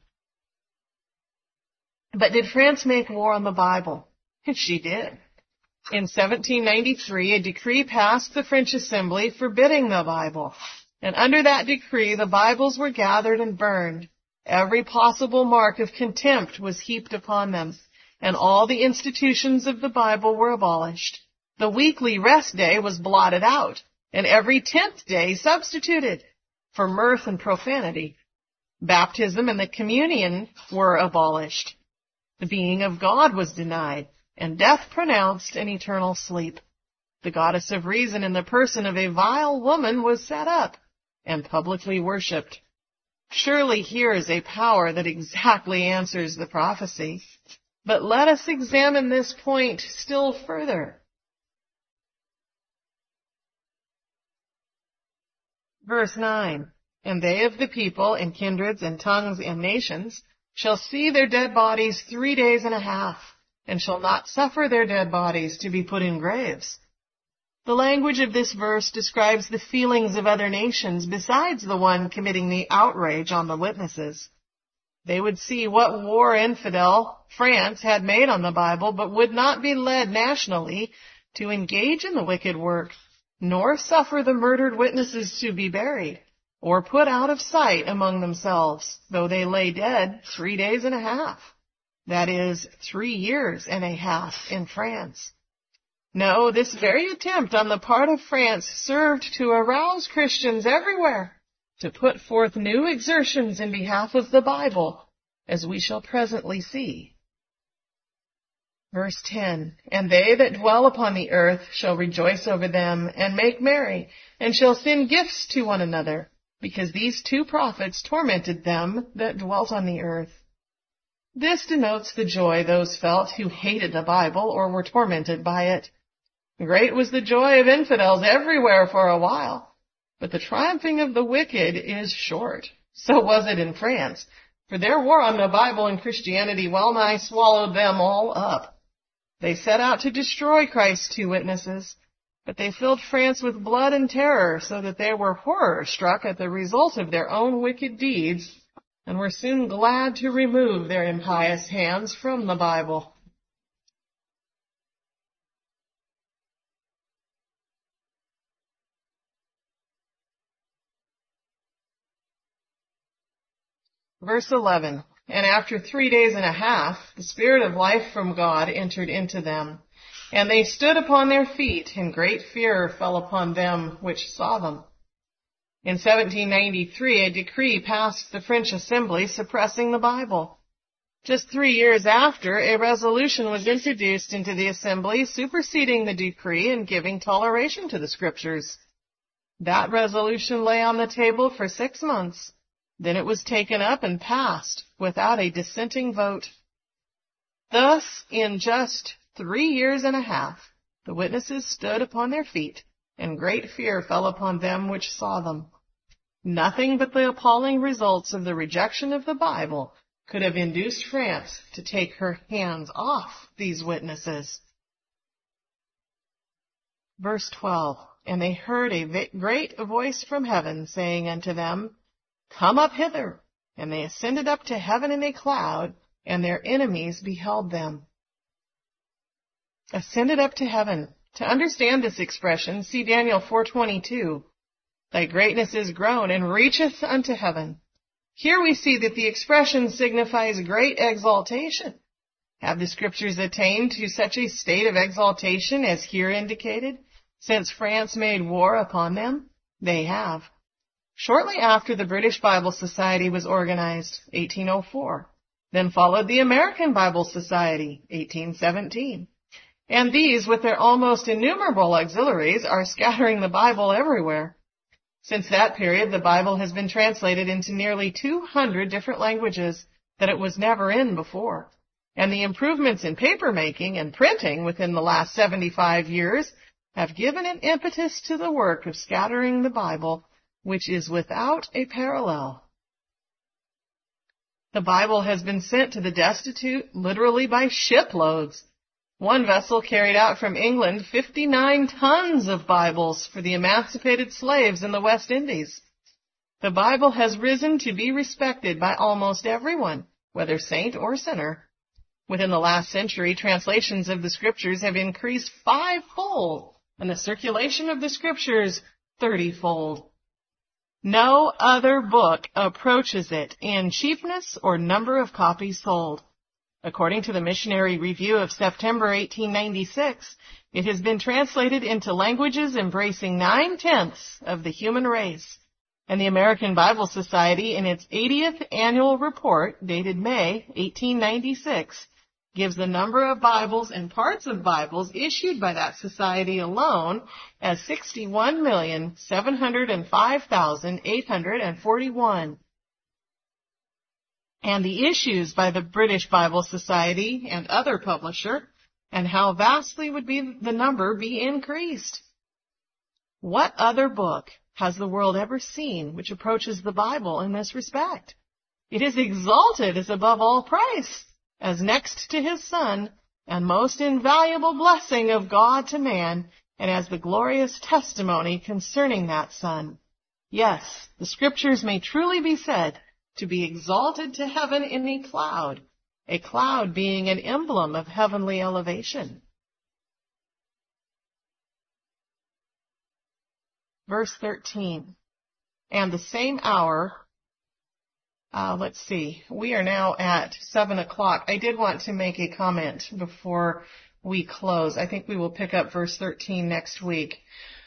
B: But did France make war on the Bible? She did. In 1793, a decree passed the French Assembly forbidding the Bible. And under that decree, the Bibles were gathered and burned. Every possible mark of contempt was heaped upon them, and all the institutions of the Bible were abolished. The weekly rest day was blotted out, and every 10th day substituted for mirth and profanity. Baptism and the communion were abolished. The being of God was denied, and death pronounced an eternal sleep. The goddess of reason in the person of a vile woman was set up and publicly worshipped. Surely here is a power that exactly answers the prophecy. But let us examine this point still further. Verse 9, and they of the people and kindreds and tongues and nations shall see their dead bodies 3 days and a half, and shall not suffer their dead bodies to be put in graves. The language of this verse describes the feelings of other nations besides the one committing the outrage on the witnesses. They would see what war infidel France had made on the Bible, but would not be led nationally to engage in the wicked work, nor suffer the murdered witnesses to be buried, or put out of sight among themselves, though they lay dead 3 days and a half. That is, 3 years and a half in France. No, this very attempt on the part of France served to arouse Christians everywhere to put forth new exertions in behalf of the Bible, as we shall presently see. Verse 10, and they that dwell upon the earth shall rejoice over them, and make merry, and shall send gifts to one another, because these 2 prophets tormented them that dwelt on the earth. This denotes the joy those felt who hated the Bible or were tormented by it. Great was the joy of infidels everywhere for a while, but the triumphing of the wicked is short. So was it in France, for their war on the Bible and Christianity well nigh swallowed them all up. They set out to destroy Christ's two witnesses, but they filled France with blood and terror, so that they were horror-struck at the result of their own wicked deeds, and were soon glad to remove their impious hands from the Bible. Verse 11, and after 3 days and a half, the Spirit of life from God entered into them, and they stood upon their feet, and great fear fell upon them which saw them. In 1793, a decree passed the French Assembly suppressing the Bible. Just 3 years after, a resolution was introduced into the Assembly superseding the decree and giving toleration to the Scriptures. That resolution lay on the table for 6 months. Then it was taken up and passed without a dissenting vote. Thus, in just 3 years and a half, the witnesses stood upon their feet, and great fear fell upon them which saw them. Nothing but the appalling results of the rejection of the Bible could have induced France to take her hands off these witnesses. Verse 12, and they heard a great voice from heaven saying unto them, Come up hither. And they ascended up to heaven in a cloud, and their enemies beheld them. Ascended up to heaven. To understand this expression, see Daniel 4:22. Thy greatness is grown and reacheth unto heaven. Here we see that the expression signifies great exaltation. Have the Scriptures attained to such a state of exaltation as here indicated, since France made war upon them? They have. Shortly after, the British Bible Society was organized, 1804. Then followed the American Bible Society, 1817. And these, with their almost innumerable auxiliaries, are scattering the Bible everywhere. Since that period, the Bible has been translated into nearly 200 different languages that it was never in before. And the improvements in paper making and printing within the last 75 years have given an impetus to the work of scattering the Bible, which is without a parallel. The Bible has been sent to the destitute literally by shiploads. One vessel carried out from England 59 tons of Bibles for the emancipated slaves in the West Indies. The Bible has risen to be respected by almost everyone, whether saint or sinner. Within the last century, translations of the Scriptures have increased 5-fold, and the circulation of the Scriptures 30-fold. No other book approaches it in cheapness or number of copies sold. According to the Missionary Review of September 1896, it has been translated into languages embracing 9/10 of the human race. And the American Bible Society, in its 80th annual report, dated May 1896, gives the number of Bibles and parts of Bibles issued by that society alone as 61,705,841. And the issues by the British Bible Society and other publisher, and how vastly would be the number be increased. What other book has the world ever seen which approaches the Bible in this respect? It is exalted as above all price, as next to his Son, and most invaluable blessing of God to man, and as the glorious testimony concerning that Son. Yes, the Scriptures may truly be said to be exalted to heaven in a cloud being an emblem of heavenly elevation. Verse 13, and the same hour, we are now at 7 o'clock. I did want to make a comment before we close. I think we will pick up verse 13 next week.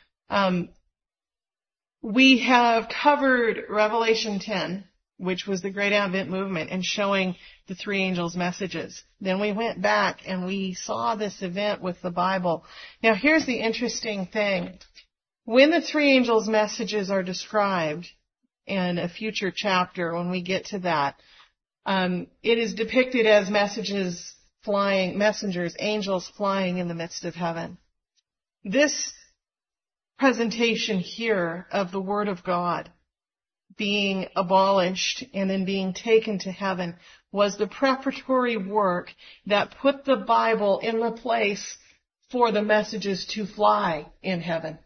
B: We have covered Revelation 10, which was the Great Advent movement, and showing the three angels' messages. Then we went back and we saw this event with the Bible. Now here's the interesting thing. When the three angels' messages are described in a future chapter, when we get to that, It is depicted as messengers, angels flying in the midst of heaven. This presentation here of the Word of God being abolished and then being taken to heaven was the preparatory work that put the Bible in the place for the messages to fly in heaven.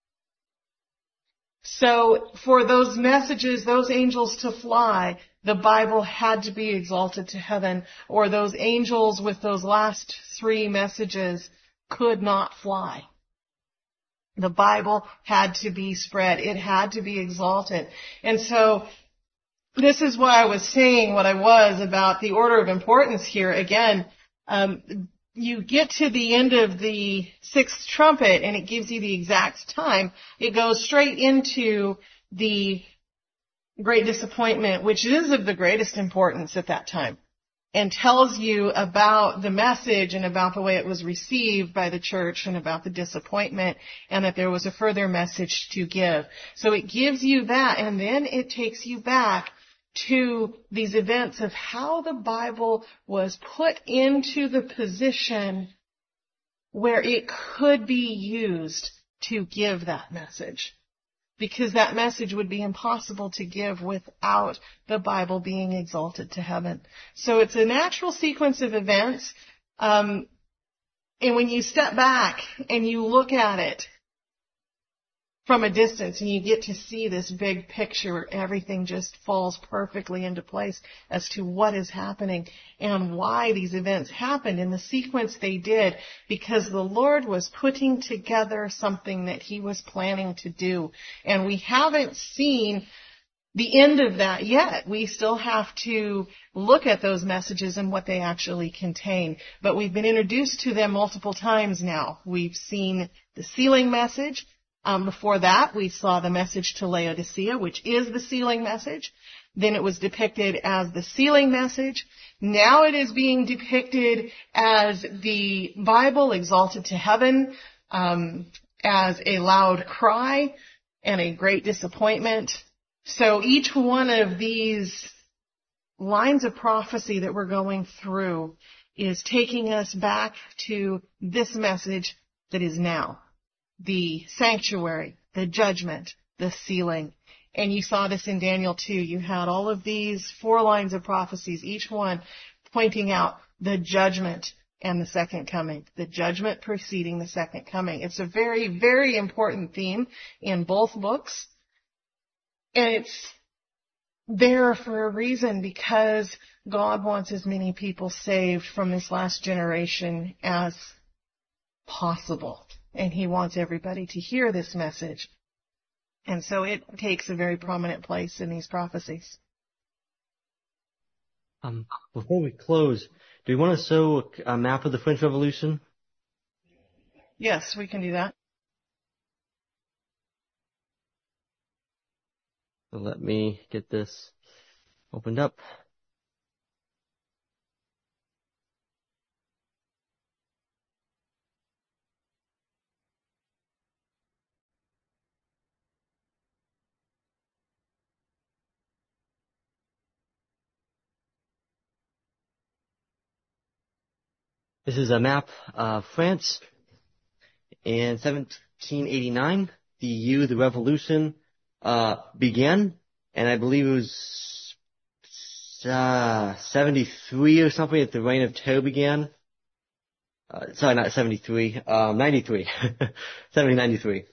B: So for those messages, those angels to fly, the Bible had to be exalted to heaven, or those angels with those last 3 messages could not fly. The Bible had to be spread. It had to be exalted. And so this is why I was saying what I was about the order of importance here. Again, you get to the end of the 6th trumpet and it gives you the exact time. It goes straight into the great disappointment, which is of the greatest importance at that time, and tells you about the message and about the way it was received by the church and about the disappointment, and that there was a further message to give. So it gives you that, and then it takes you back to these events of how the Bible was put into the position where it could be used to give that message. Because that message would be impossible to give without the Bible being exalted to heaven. So it's a natural sequence of events. And when you step back and you look at it from a distance and you get to see this big picture, everything just falls perfectly into place as to what is happening and why these events happened in the sequence they did, because the Lord was putting together something that He was planning to do. And we haven't seen the end of that yet. We still have to look at those messages and what they actually contain. But we've been introduced to them multiple times now. We've seen the sealing message. Before that, we saw the message to Laodicea, which is the sealing message. Then it was depicted as the sealing message. Now it is being depicted as the Bible exalted to heaven, as a loud cry and a great disappointment. So each one of these lines of prophecy that we're going through is taking us back to this message that is now. The sanctuary, the judgment, the sealing. And you saw this in Daniel 2. You had all of these 4 lines of prophecies, each one pointing out the judgment and the second coming. The judgment preceding the second coming. It's a very, very important theme in both books. And it's there for a reason, because God wants as many people saved from this last generation as possible. And He wants everybody to hear this message. And so it takes a very prominent place in these prophecies.
A: Before we close, do we want to show a map of the French Revolution?
B: Yes, we can do that.
A: So let me get this opened up. This is a map of France in 1789. The revolution began, and I believe it was 73 or something that the reign of terror began. Sorry, not 73, 93. 1793.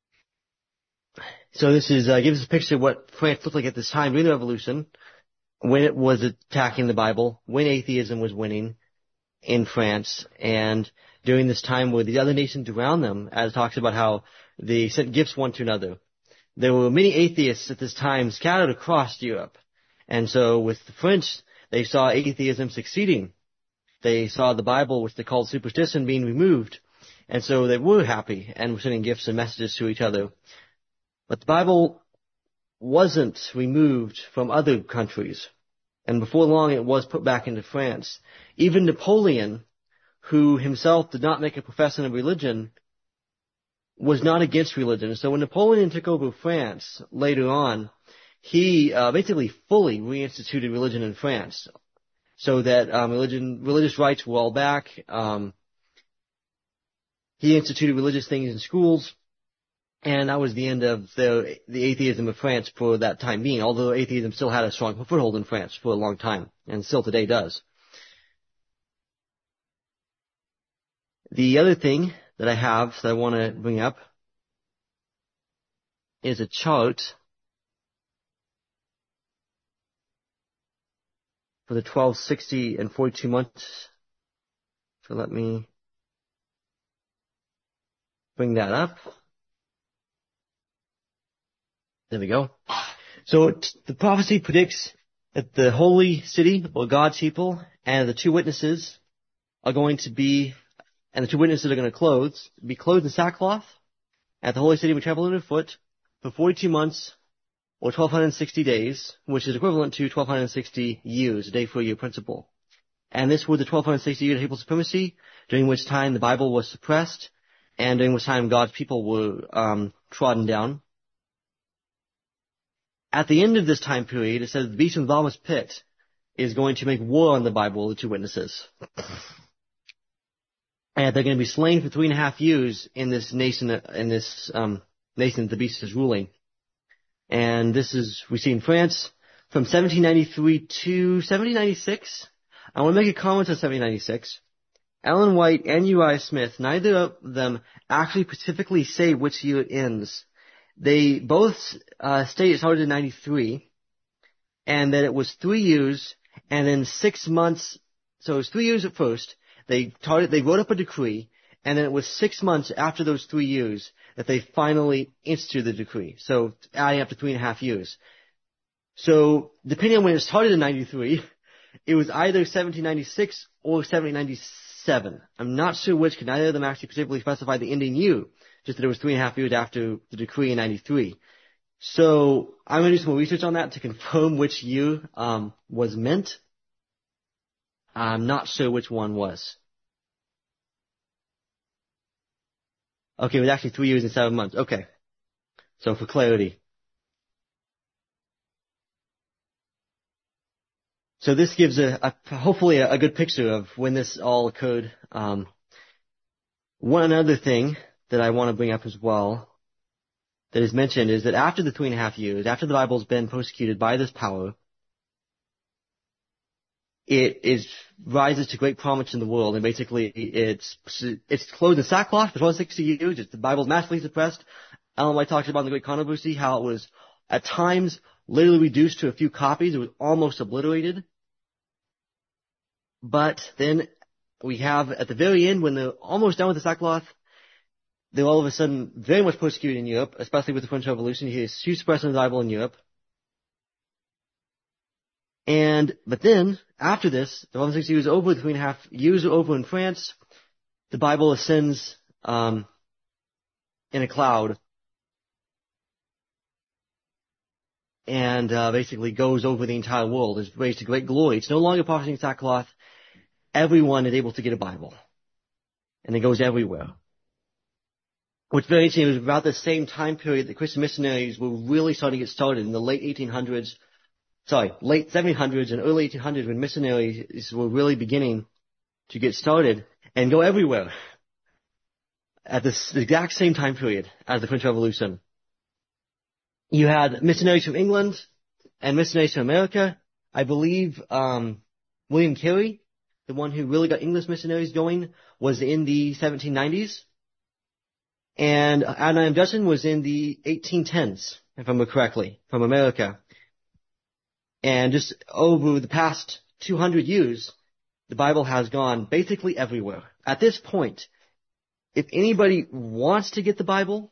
A: So this is gives us a picture of what France looked like at this time during the revolution, when it was attacking the Bible, when atheism was winning in France, and during this time where the other nations around them, as it talks about how they sent gifts one to another. There were many atheists at this time scattered across Europe. And so with the French, they saw atheism succeeding. They saw the Bible, which they called superstition, being removed. And so they were happy and were sending gifts and messages to each other. But the Bible wasn't removed from other countries. And before long, it was put back into France. Even Napoleon, who himself did not make a profession of religion, was not against religion. So when Napoleon took over France later on, he basically fully reinstituted religion in France, so that religious rights were all back. He instituted religious things in schools, and that was the end of the atheism of France for that time being, although atheism still had a strong foothold in France for a long time, and still today does. The other thing that I have that I want to bring up is a chart for the 1260 and 42 months. So let me bring that up. There we go. So the prophecy predicts that the holy city, or God's people, and the two witnesses are going to be, and the two witnesses are going to be clothed in sackcloth at the holy city we travel underfoot for 42 months, or 1260 days, which is equivalent to 1260 years, a day for a year principle. And this was the 1260 years of papal supremacy, during which time the Bible was suppressed, and during which time God's people were trodden down. At the end of this time period, it says the beast from the bottomless pit is going to make war on the Bible, the two witnesses. And they're going to be slain for 3.5 years in this nation, nation that the beast is ruling. And this is, we see in France, from 1793 to 1796. I want to make a comment on 1796. Ellen White and Uriah Smith, neither of them actually specifically say which year it ends. They both state it started in 93, and that it was 3 years, and then 6 months, so it was 3 years at first. They wrote up a decree, and then it was 6 months after those 3 years that they finally instituted the decree. So adding up to 3.5 years. So depending on when it started in 93, it was either 1796 or 1797. I'm not sure which, because neither of them actually specifically specified the ending year, just that it was 3.5 years after the decree in 93. So I'm going to do some more research on that to confirm which year was meant. I'm not sure which one was. Okay, it was actually 3 years and 7 months. Okay. So for clarity. So this gives hopefully a good picture of when this all occurred. One other thing that I want to bring up as well that is mentioned is that after the 3.5 years, after the Bible's been persecuted by this power, it rises to great prominence in the world, and basically it's clothed in sackcloth for 1260 years. The Bible's massively suppressed. Ellen White talks about in the Great Controversy how it was at times literally reduced to a few copies. It was almost obliterated. But then we have at the very end, when they're almost done with the sackcloth, they're all of a sudden very much persecuted in Europe, especially with the French Revolution. You see huge suppression of the Bible in Europe. But then, after this, the 1160 years over, the 3.5 years are over in France, the Bible ascends in a cloud and basically goes over the entire world. It's raised to great glory. It's no longer prophesying sackcloth. Everyone is able to get a Bible. And it goes everywhere. What's very interesting, it was about the same time period that Christian missionaries were really starting to get started in the late 1700s and early 1800s, when missionaries were really beginning to get started and go everywhere at this exact same time period as the French Revolution. You had missionaries from England and missionaries from America. I believe William Carey, the one who really got English missionaries going, was in the 1790s. And Adoniram Judson was in the 1810s, if I remember correctly, from America. And just over the past 200 years, the Bible has gone basically everywhere. At this point, if anybody wants to get the Bible,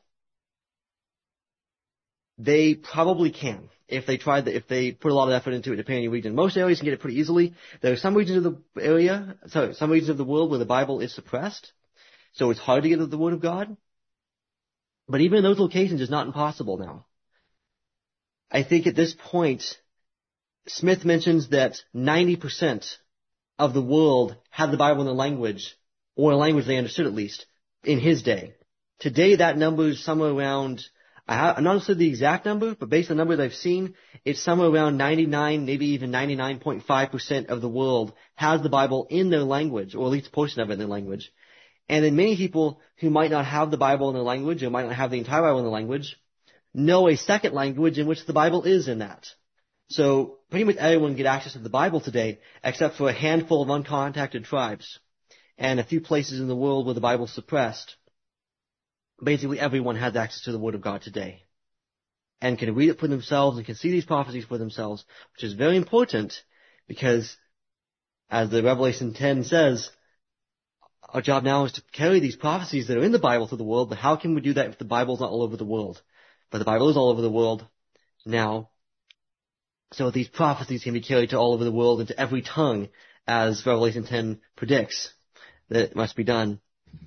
A: they probably can. If they put a lot of effort into it, depending on your region. Most areas can get it pretty easily. There are some regions of some regions of the world where the Bible is suppressed, so it's hard to get the Word of God. But even in those locations, it's not impossible now. I think at this point, Smith mentions that 90% of the world had the Bible in their language, or a language they understood at least, in his day. Today, that number is somewhere around I'm not sure the exact number, but based on the numbers I've seen, it's somewhere around 99, maybe even 99.5% of the world has the Bible in their language, or at least a portion of it in their language. And then many people who might not have the Bible in their language, or might not have the entire Bible in their language, know a second language in which the Bible is in that. So pretty much everyone can get access to the Bible today, except for a handful of uncontacted tribes and a few places in the world where the Bible's suppressed. Basically everyone has access to the Word of God today and can read it for themselves and can see these prophecies for themselves, which is very important because, as the Revelation 10 says, our job now is to carry these prophecies that are in the Bible to the world, but how can we do that if the Bible's not all over the world? But the Bible is all over the world now, so these prophecies can be carried to all over the world and to every tongue, as Revelation 10 predicts that it must be done.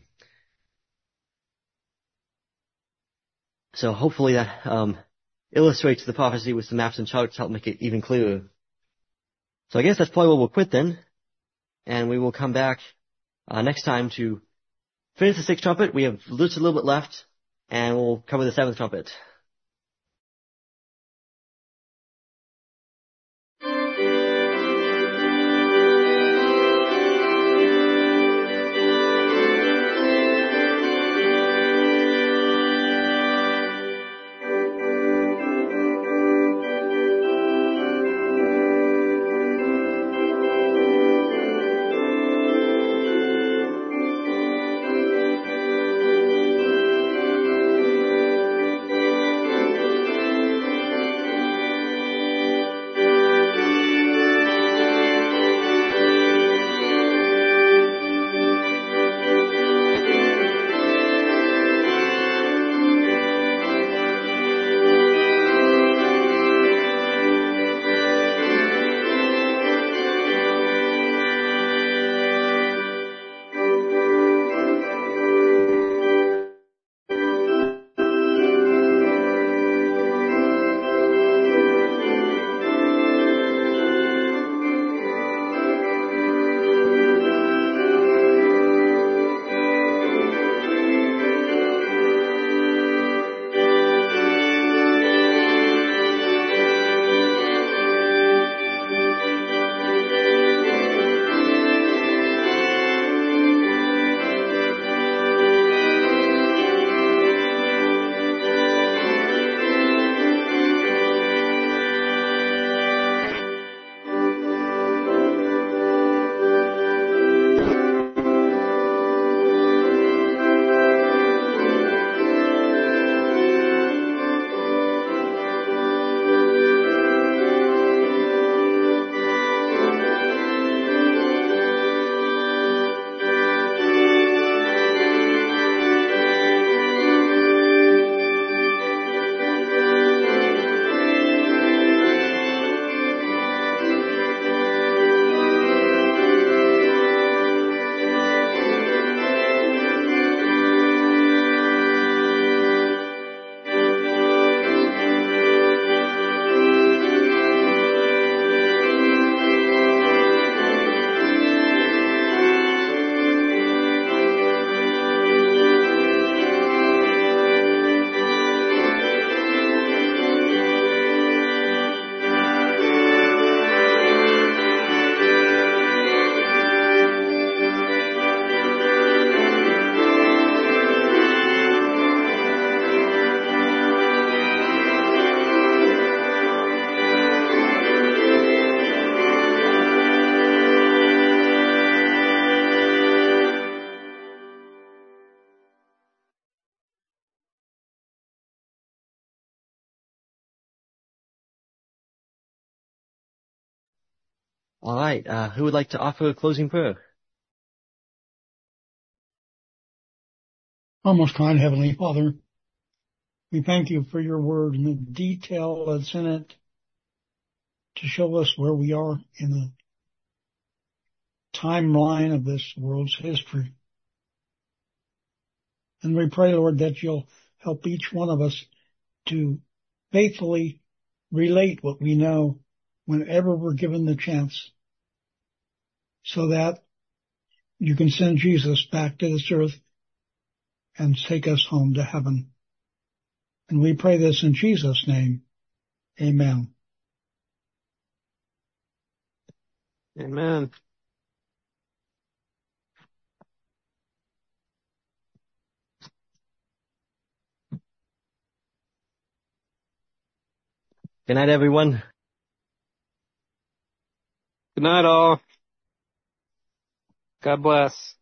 A: So hopefully that illustrates the prophecy with some maps and charts to help make it even clearer. So I guess that's probably where we'll quit then, and we will come back next time to finish the sixth trumpet. We have just a little bit left, and we'll cover the seventh trumpet. All right. Who would like to offer a closing prayer?
C: Our most kind Heavenly Father, we thank you for your word and the detail that's in it to show us where we are in the timeline of this world's history. And we pray, Lord, that you'll help each one of us to faithfully relate what we know whenever we're given the chance, so that you can send Jesus back to this earth and take us home to heaven. And we pray this in Jesus' name. Amen.
D: Amen.
A: Good night, everyone.
D: Good night, all. God bless.